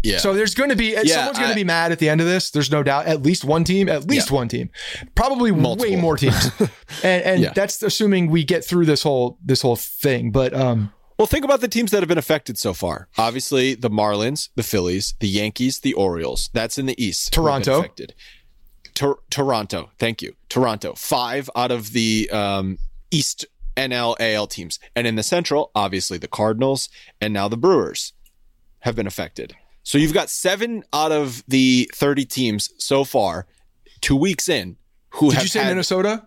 Yeah. So there's going to be, Yeah, someone's going I- to be mad at the end of this. There's no doubt. At least one team, at least Yeah. one team, probably Multiple. way more teams. and and Yeah. that's assuming we get through this whole, this whole thing. But, um, Well, think about the teams that have been affected so far. Obviously, the Marlins, the Phillies, the Yankees, the Orioles. That's in the East. who have been Toronto. affected. Tor- Toronto. Thank you. Toronto. Five out of the um, East N L A L teams. And in the Central, obviously, the Cardinals and now the Brewers have been affected. So you've got seven out of the thirty teams so far, two weeks in, who did have you say had- Minnesota?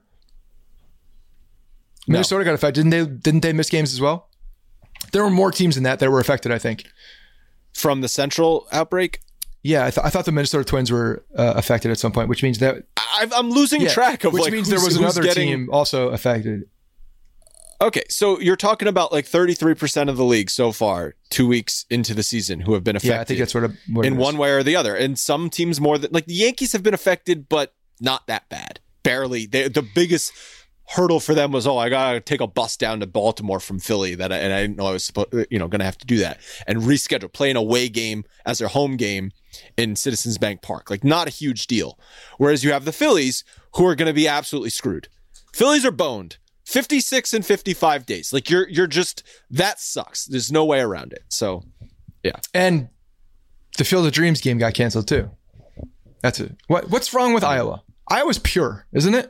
No. Minnesota got affected. Didn't they, didn't they miss games as well? There were more teams than that that were affected, I think. from the Central outbreak. Yeah, I, th- I thought the Minnesota Twins were uh, affected at some point, which means that I- I'm losing yeah, track of which like means who's- there was who's another getting- team also affected. Okay, so you're talking about like thirty-three percent of the league so far, two weeks into the season, who have been affected. Yeah, I think that's what, it- what it in is. one way or the other. And some teams more than like the Yankees have been affected, but not that bad. Barely. They, the biggest hurdle for them was, oh, I gotta take a bus down to Baltimore from Philly. That I, and I didn't know I was supposed, you know, going to have to do that and reschedule, play an away game as their home game in Citizens Bank Park. Like, not a huge deal. Whereas you have the Phillies, who are going to be absolutely screwed. Phillies are boned. fifty-six and fifty-five days. Like you're you're just that sucks. There's no way around it. So yeah. And the Field of Dreams game got canceled too. That's it. What what's wrong with Iowa? Iowa's pure, isn't it?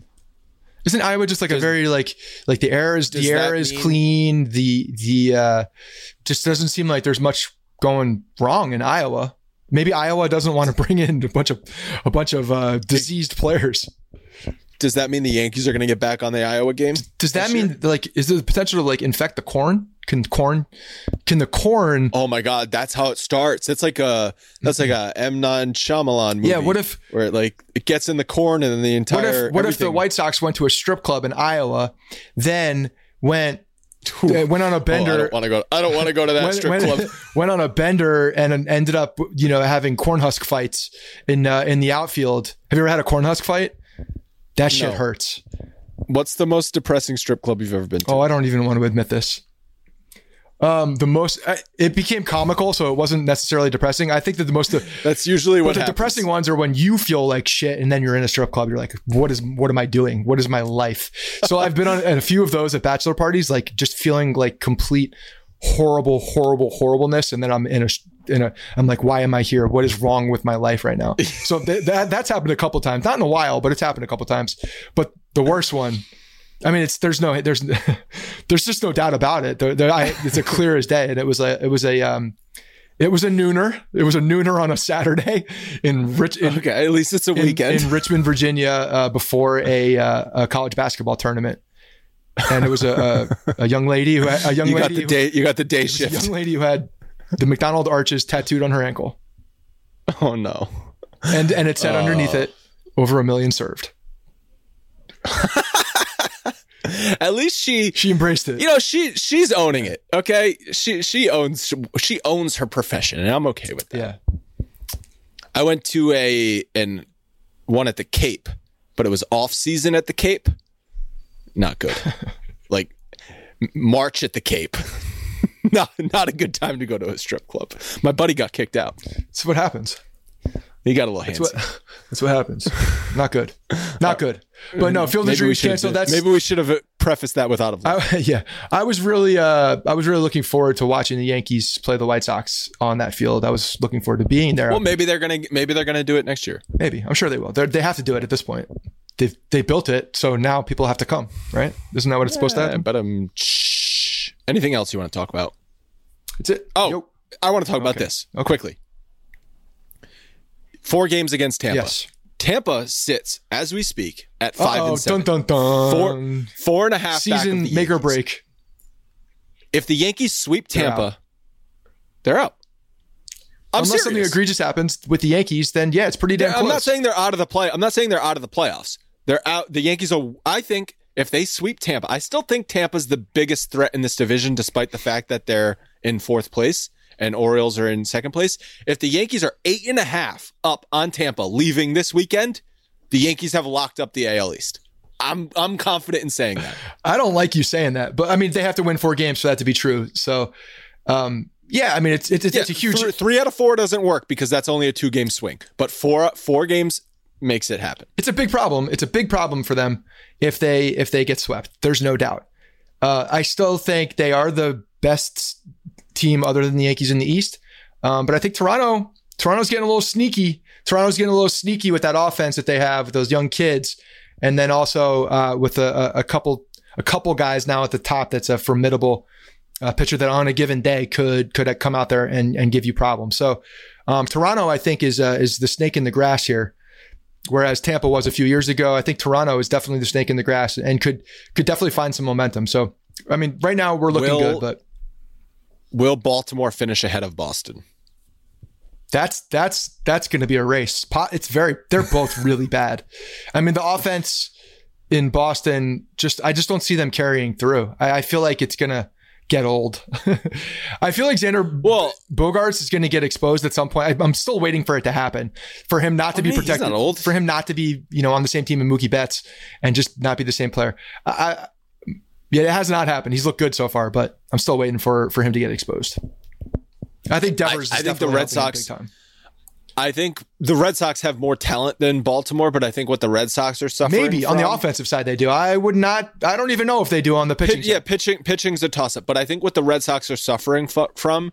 Isn't Iowa just like a Does- very like like the air is does the air that is mean- clean. The the uh just doesn't seem like there's much going wrong in Iowa. Maybe Iowa doesn't want to bring in a bunch of a bunch of uh, diseased players. Does that mean the Yankees are going to get back on the Iowa game? Does that this mean year? like is there the potential to like infect the corn? Can corn can the corn Oh my God, that's how it starts. It's like a that's like a M. Night Shyamalan movie. Yeah, what if- where it like it gets in the corn and then the entire What if what if the everything- White Sox went to a strip club in Iowa, then went uh, went on a Oh, I bender, don't want to go. I don't want to go to that went, strip went- club. went on a bender and ended up you know having cornhusk fights in uh, in the outfield. Have you ever had a cornhusk fight? That shit No. hurts. What's the most depressing strip club you've ever been to? Oh, I don't even want to admit this. Um, the most uh, it became comical, so it wasn't necessarily depressing. I think that the most That's usually But what the happens. depressing ones are when you feel like shit and then you're in a strip club. You're like, what is, what am I doing? What is my life? So I've been on a few of those at bachelor parties, like just feeling like complete horrible, horrible, horribleness. And then I'm in a, in a, I'm like, why am I here? What is wrong with my life right now? So th- that that's happened a couple times, not in a while, but it's happened a couple times. But the worst one, I mean, it's, there's no, there's, there's just no doubt about it. There, there, I, it's a clear as day. And it was a, it was a, um, It was a nooner. It was a nooner on a Saturday in Rich. In, Okay, at least it's a in, weekend. in Richmond, Virginia, uh, before a, uh, a college basketball tournament, and it was a, a, a young lady who had, a young you got lady the who- day. You got the day it was a shift. young lady who had the McDonald arches tattooed on her ankle, Oh no. and and it said underneath it, "Over a million served." At least she She embraced it. you know she she's owning it. Okay, she she owns she owns her profession, and I'm okay with that. Yeah. I went to a and one at the Cape, but it was off season at the Cape. Not good. Like M- March at the Cape. not not a good time to go to a strip club. My buddy got kicked out. That's what happens. He got a little That's handsy. what, that's what happens. Not good. Not good. But no, Field of Maybe we Dreams should have canceled. did- That's maybe we should have prefaced that with out of luck. I, yeah, I was really, uh, I was really looking forward to watching the Yankees play the White Sox on that field. I was looking forward to being there. Well, maybe they're gonna maybe they're gonna do it next year. Maybe I'm sure they will. They're, they have to do it at this point. They they built it, so now people have to come, right? Isn't that what it's supposed to Yeah, happen? but um, shh. Anything else you want to talk about? It's it. Oh, Yo. I want to talk about Okay. this quickly. Four games against Tampa. Yes. Tampa sits as we speak at five Uh-oh, and seven. dun dun dun. Four, four and a half back of Season the make or Yankees. break. If the Yankees sweep They're Tampa, out. they're out. I'm Unless something serious. egregious happens with the Yankees, then yeah, it's pretty damn I'm close. not saying they're out of the play. I'm not saying they're out of the playoffs. They're out. The Yankees are. I think if they sweep Tampa, I still think Tampa's the biggest threat in this division, despite the fact that they're in fourth place and Orioles are in second place. If the Yankees are eight and a half up on Tampa, leaving this weekend, the Yankees have locked up the A L East. I'm I'm confident in saying that. I don't like you saying that, but I mean they have to win four games for that to be true. So, um, Yeah, I mean, it's it's, it's, Yeah, it's a huge... th- three out of four doesn't work because that's only a two-game swing. But four four games makes it happen. It's a big problem. It's a big problem for them if they if they get swept. There's no doubt. Uh, I still think they are the best team other than the Yankees in the East. Um, but I think Toronto, Toronto's getting a little sneaky. Toronto's getting a little sneaky with that offense that they have with those young kids. And then also uh, with a, a couple a couple guys now at the top that's a formidable uh, pitcher that on a given day could could come out there and, and give you problems. So um, Toronto, I think, is uh, is the snake in the grass here. Whereas Tampa was a few years ago, I think Toronto is definitely the snake in the grass and could could definitely find some momentum. So, I mean, right now we're looking will, good, but will Baltimore finish ahead of Boston? That's that's that's going to be a race. It's very they're both really bad. I mean, the offense in Boston just I just don't see them carrying through. I, I feel like it's going to get old. I feel like Xander well, Bogaerts is going to get exposed at some point. I, I'm still waiting for it to happen, for him not to I be mean, protected, he's not old. for him not to be, you know, on the same team in Mookie Betts and just not be the same player. I, I, yeah, it has not happened. He's looked good so far, but I'm still waiting for, for him to get exposed. I think Devers. I, I is think the Red Sox. Big time. I think the Red Sox have more talent than Baltimore, but I think what the Red Sox are suffering maybe from, on the offensive side they do. I would not. I don't even know if they do on the pitching. Pit, yeah, side. pitching. Pitching's a toss up, but I think what the Red Sox are suffering f- from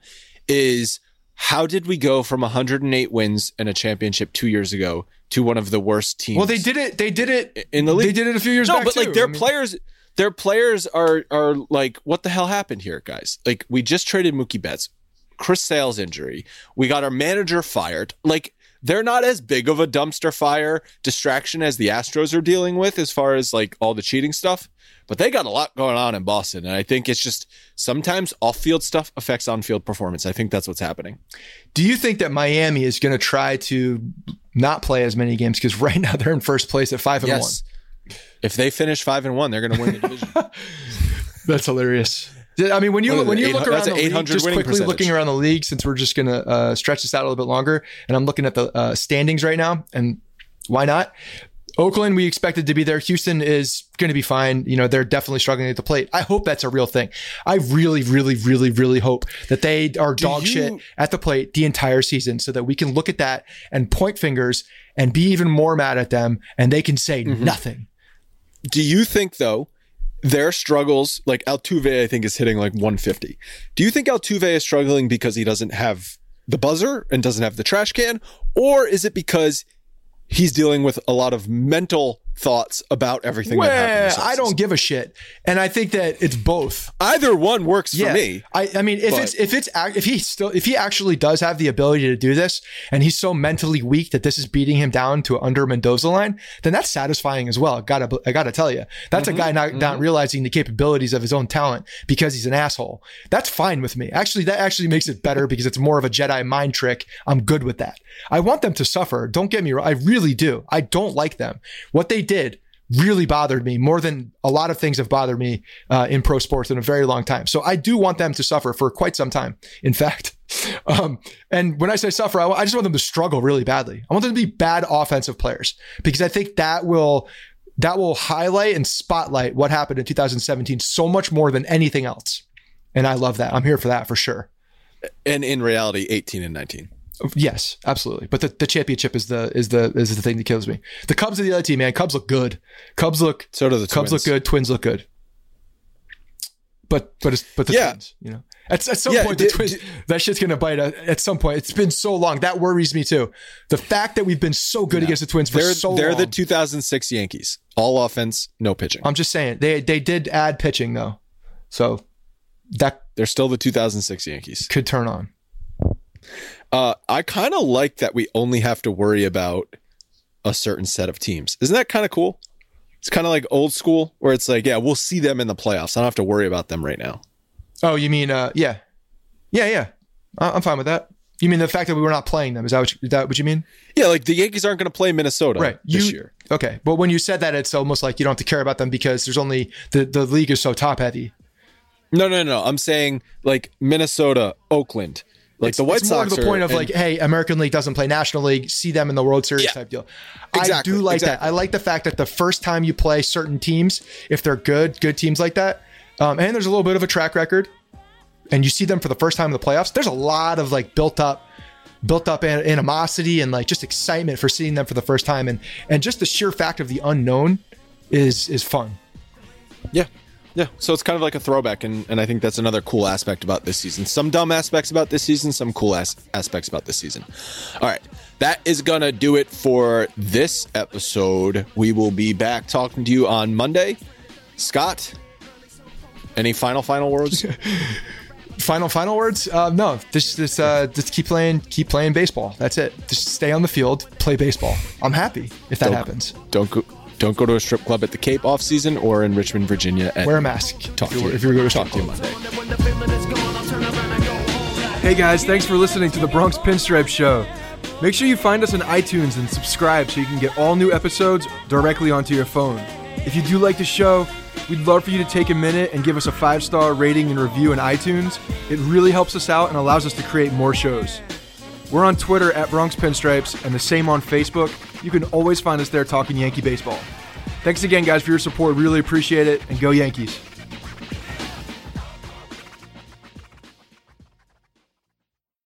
is how did we go from one hundred eight wins and a championship two years ago to one of the worst teams? Well, they did it. They did it in the league. They did it a few years no, back. but too. like their I mean, players. Their players are are like, what the hell happened here, guys? Like, we just traded Mookie Betts, Chris Sale's injury. We got our manager fired. Like, they're not as big of a dumpster fire distraction as the Astros are dealing with as far as like all the cheating stuff. But they got a lot going on in Boston. And I think it's just sometimes off-field stuff affects on-field performance. I think that's what's happening. Do you think that Miami is going to try to not play as many games? Because right now they're in first place at five and yes. one. If they finish five and one, they're going to win the division. That's hilarious. I mean, when you when you look around the league, just quickly percentage. looking around the league, since we're just going to uh, stretch this out a little bit longer, and I'm looking at the uh, standings right now, and why not? Oakland, we expected to be there. Houston is going to be fine. You know, they're definitely struggling at the plate. I hope that's a real thing. I really, really, really, really hope that they are dog you- shit at the plate the entire season so that we can look at that and point fingers and be even more mad at them, and they can say mm-hmm. nothing. Do you think, though, their struggles, like Altuve, I think, is hitting like one fifty. Do you think Altuve is struggling because he doesn't have the buzzer and doesn't have the trash can? Or is it because he's dealing with a lot of mental thoughts about everything well, that happened? I don't give a shit. And I think that it's both. Either one works yeah. for me. I, I mean, if but. it's, if it's, if he still, if he actually does have the ability to do this and he's so mentally weak that this is beating him down to under Mendoza line, then that's satisfying as well. I gotta, I gotta tell you, that's mm-hmm, a guy not, mm-hmm. not realizing the capabilities of his own talent because he's an asshole. That's fine with me. Actually, that actually makes it better because it's more of a Jedi mind trick. I'm good with that. I want them to suffer. Don't get me wrong. I really do. I don't like them. What they did really bothered me more than a lot of things have bothered me uh, in pro sports in a very long time. So I do want them to suffer for quite some time. In fact, um, and when I say suffer, I, I just want them to struggle really badly. I want them to be bad offensive players because I think that will, that will highlight and spotlight what happened in two thousand seventeen so much more than anything else. And I love that. I'm here for that for sure. And in reality, eighteen and nineteen. Yes, absolutely. But the, the championship is the is the is the thing that kills me. The Cubs are the other team, man. Cubs look good. Cubs look so do the Cubs Twins. look good. Twins look good. But but it's but the yeah. Twins, you know. At, at some yeah, point, the d- Twins d- that shit's gonna bite. At, at some point, it's been so long that worries me too. The fact that we've been so good yeah. against the Twins for they're, so they're long. They're the two thousand six Yankees. All offense, no pitching. I'm just saying they they did add pitching though, so that they're still the two thousand six Yankees. Could turn on. Uh, I kind of like that we only have to worry about a certain set of teams. Isn't that kind of cool? It's kind of like old school where it's like, yeah, we'll see them in the playoffs. I don't have to worry about them right now. Oh, you mean, uh, yeah. Yeah, yeah. I'm fine with that. You mean the fact that we were not playing them? Is that what you, is that what you mean? Yeah, like the Yankees aren't going to play Minnesota right. this you, year. Okay. But when you said that, it's almost like you don't have to care about them because there's only, the, the league is so top heavy. No, no, no. I'm saying like Minnesota, Oakland. Like it's, the White it's more Sox to the point are, of and, like, hey, American League doesn't play National League, see them in the World Series yeah, type deal. Exactly, I do like exactly. that. I like the fact that the first time you play certain teams, if they're good, good teams like that, um, and there's a little bit of a track record, and you see them for the first time in the playoffs, there's a lot of like built up, built up animosity and like just excitement for seeing them for the first time. And, and just the sheer fact of the unknown is, is fun. Yeah. Yeah. So it's kind of like a throwback. And, and I think that's another cool aspect about this season. Some dumb aspects about this season, some cool as- aspects about this season. All right. That is going to do it for this episode. We will be back talking to you on Monday. Scott, any final, final words? Final, final words? Uh, no, just, just, uh, just keep playing, keep playing baseball. That's it. Just stay on the field, play baseball. I'm happy if that don't, happens. Don't go, don't go to a strip club at the Cape off season or in Richmond, Virginia. At, Wear a mask. Talk if to you're, you, if you're going to talk strip to you club. Monday. Hey guys, thanks for listening to the Bronx Pinstripe Show. Make sure you find us on iTunes and subscribe so you can get all new episodes directly onto your phone. If you do like the show, we'd love for you to take a minute and give us a five-star rating and review in iTunes. It really helps us out and allows us to create more shows. We're on Twitter at Bronx Pinstripes and the same on Facebook. You can always find us there talking Yankee baseball. Thanks again, guys, for your support. Really appreciate it, and go Yankees.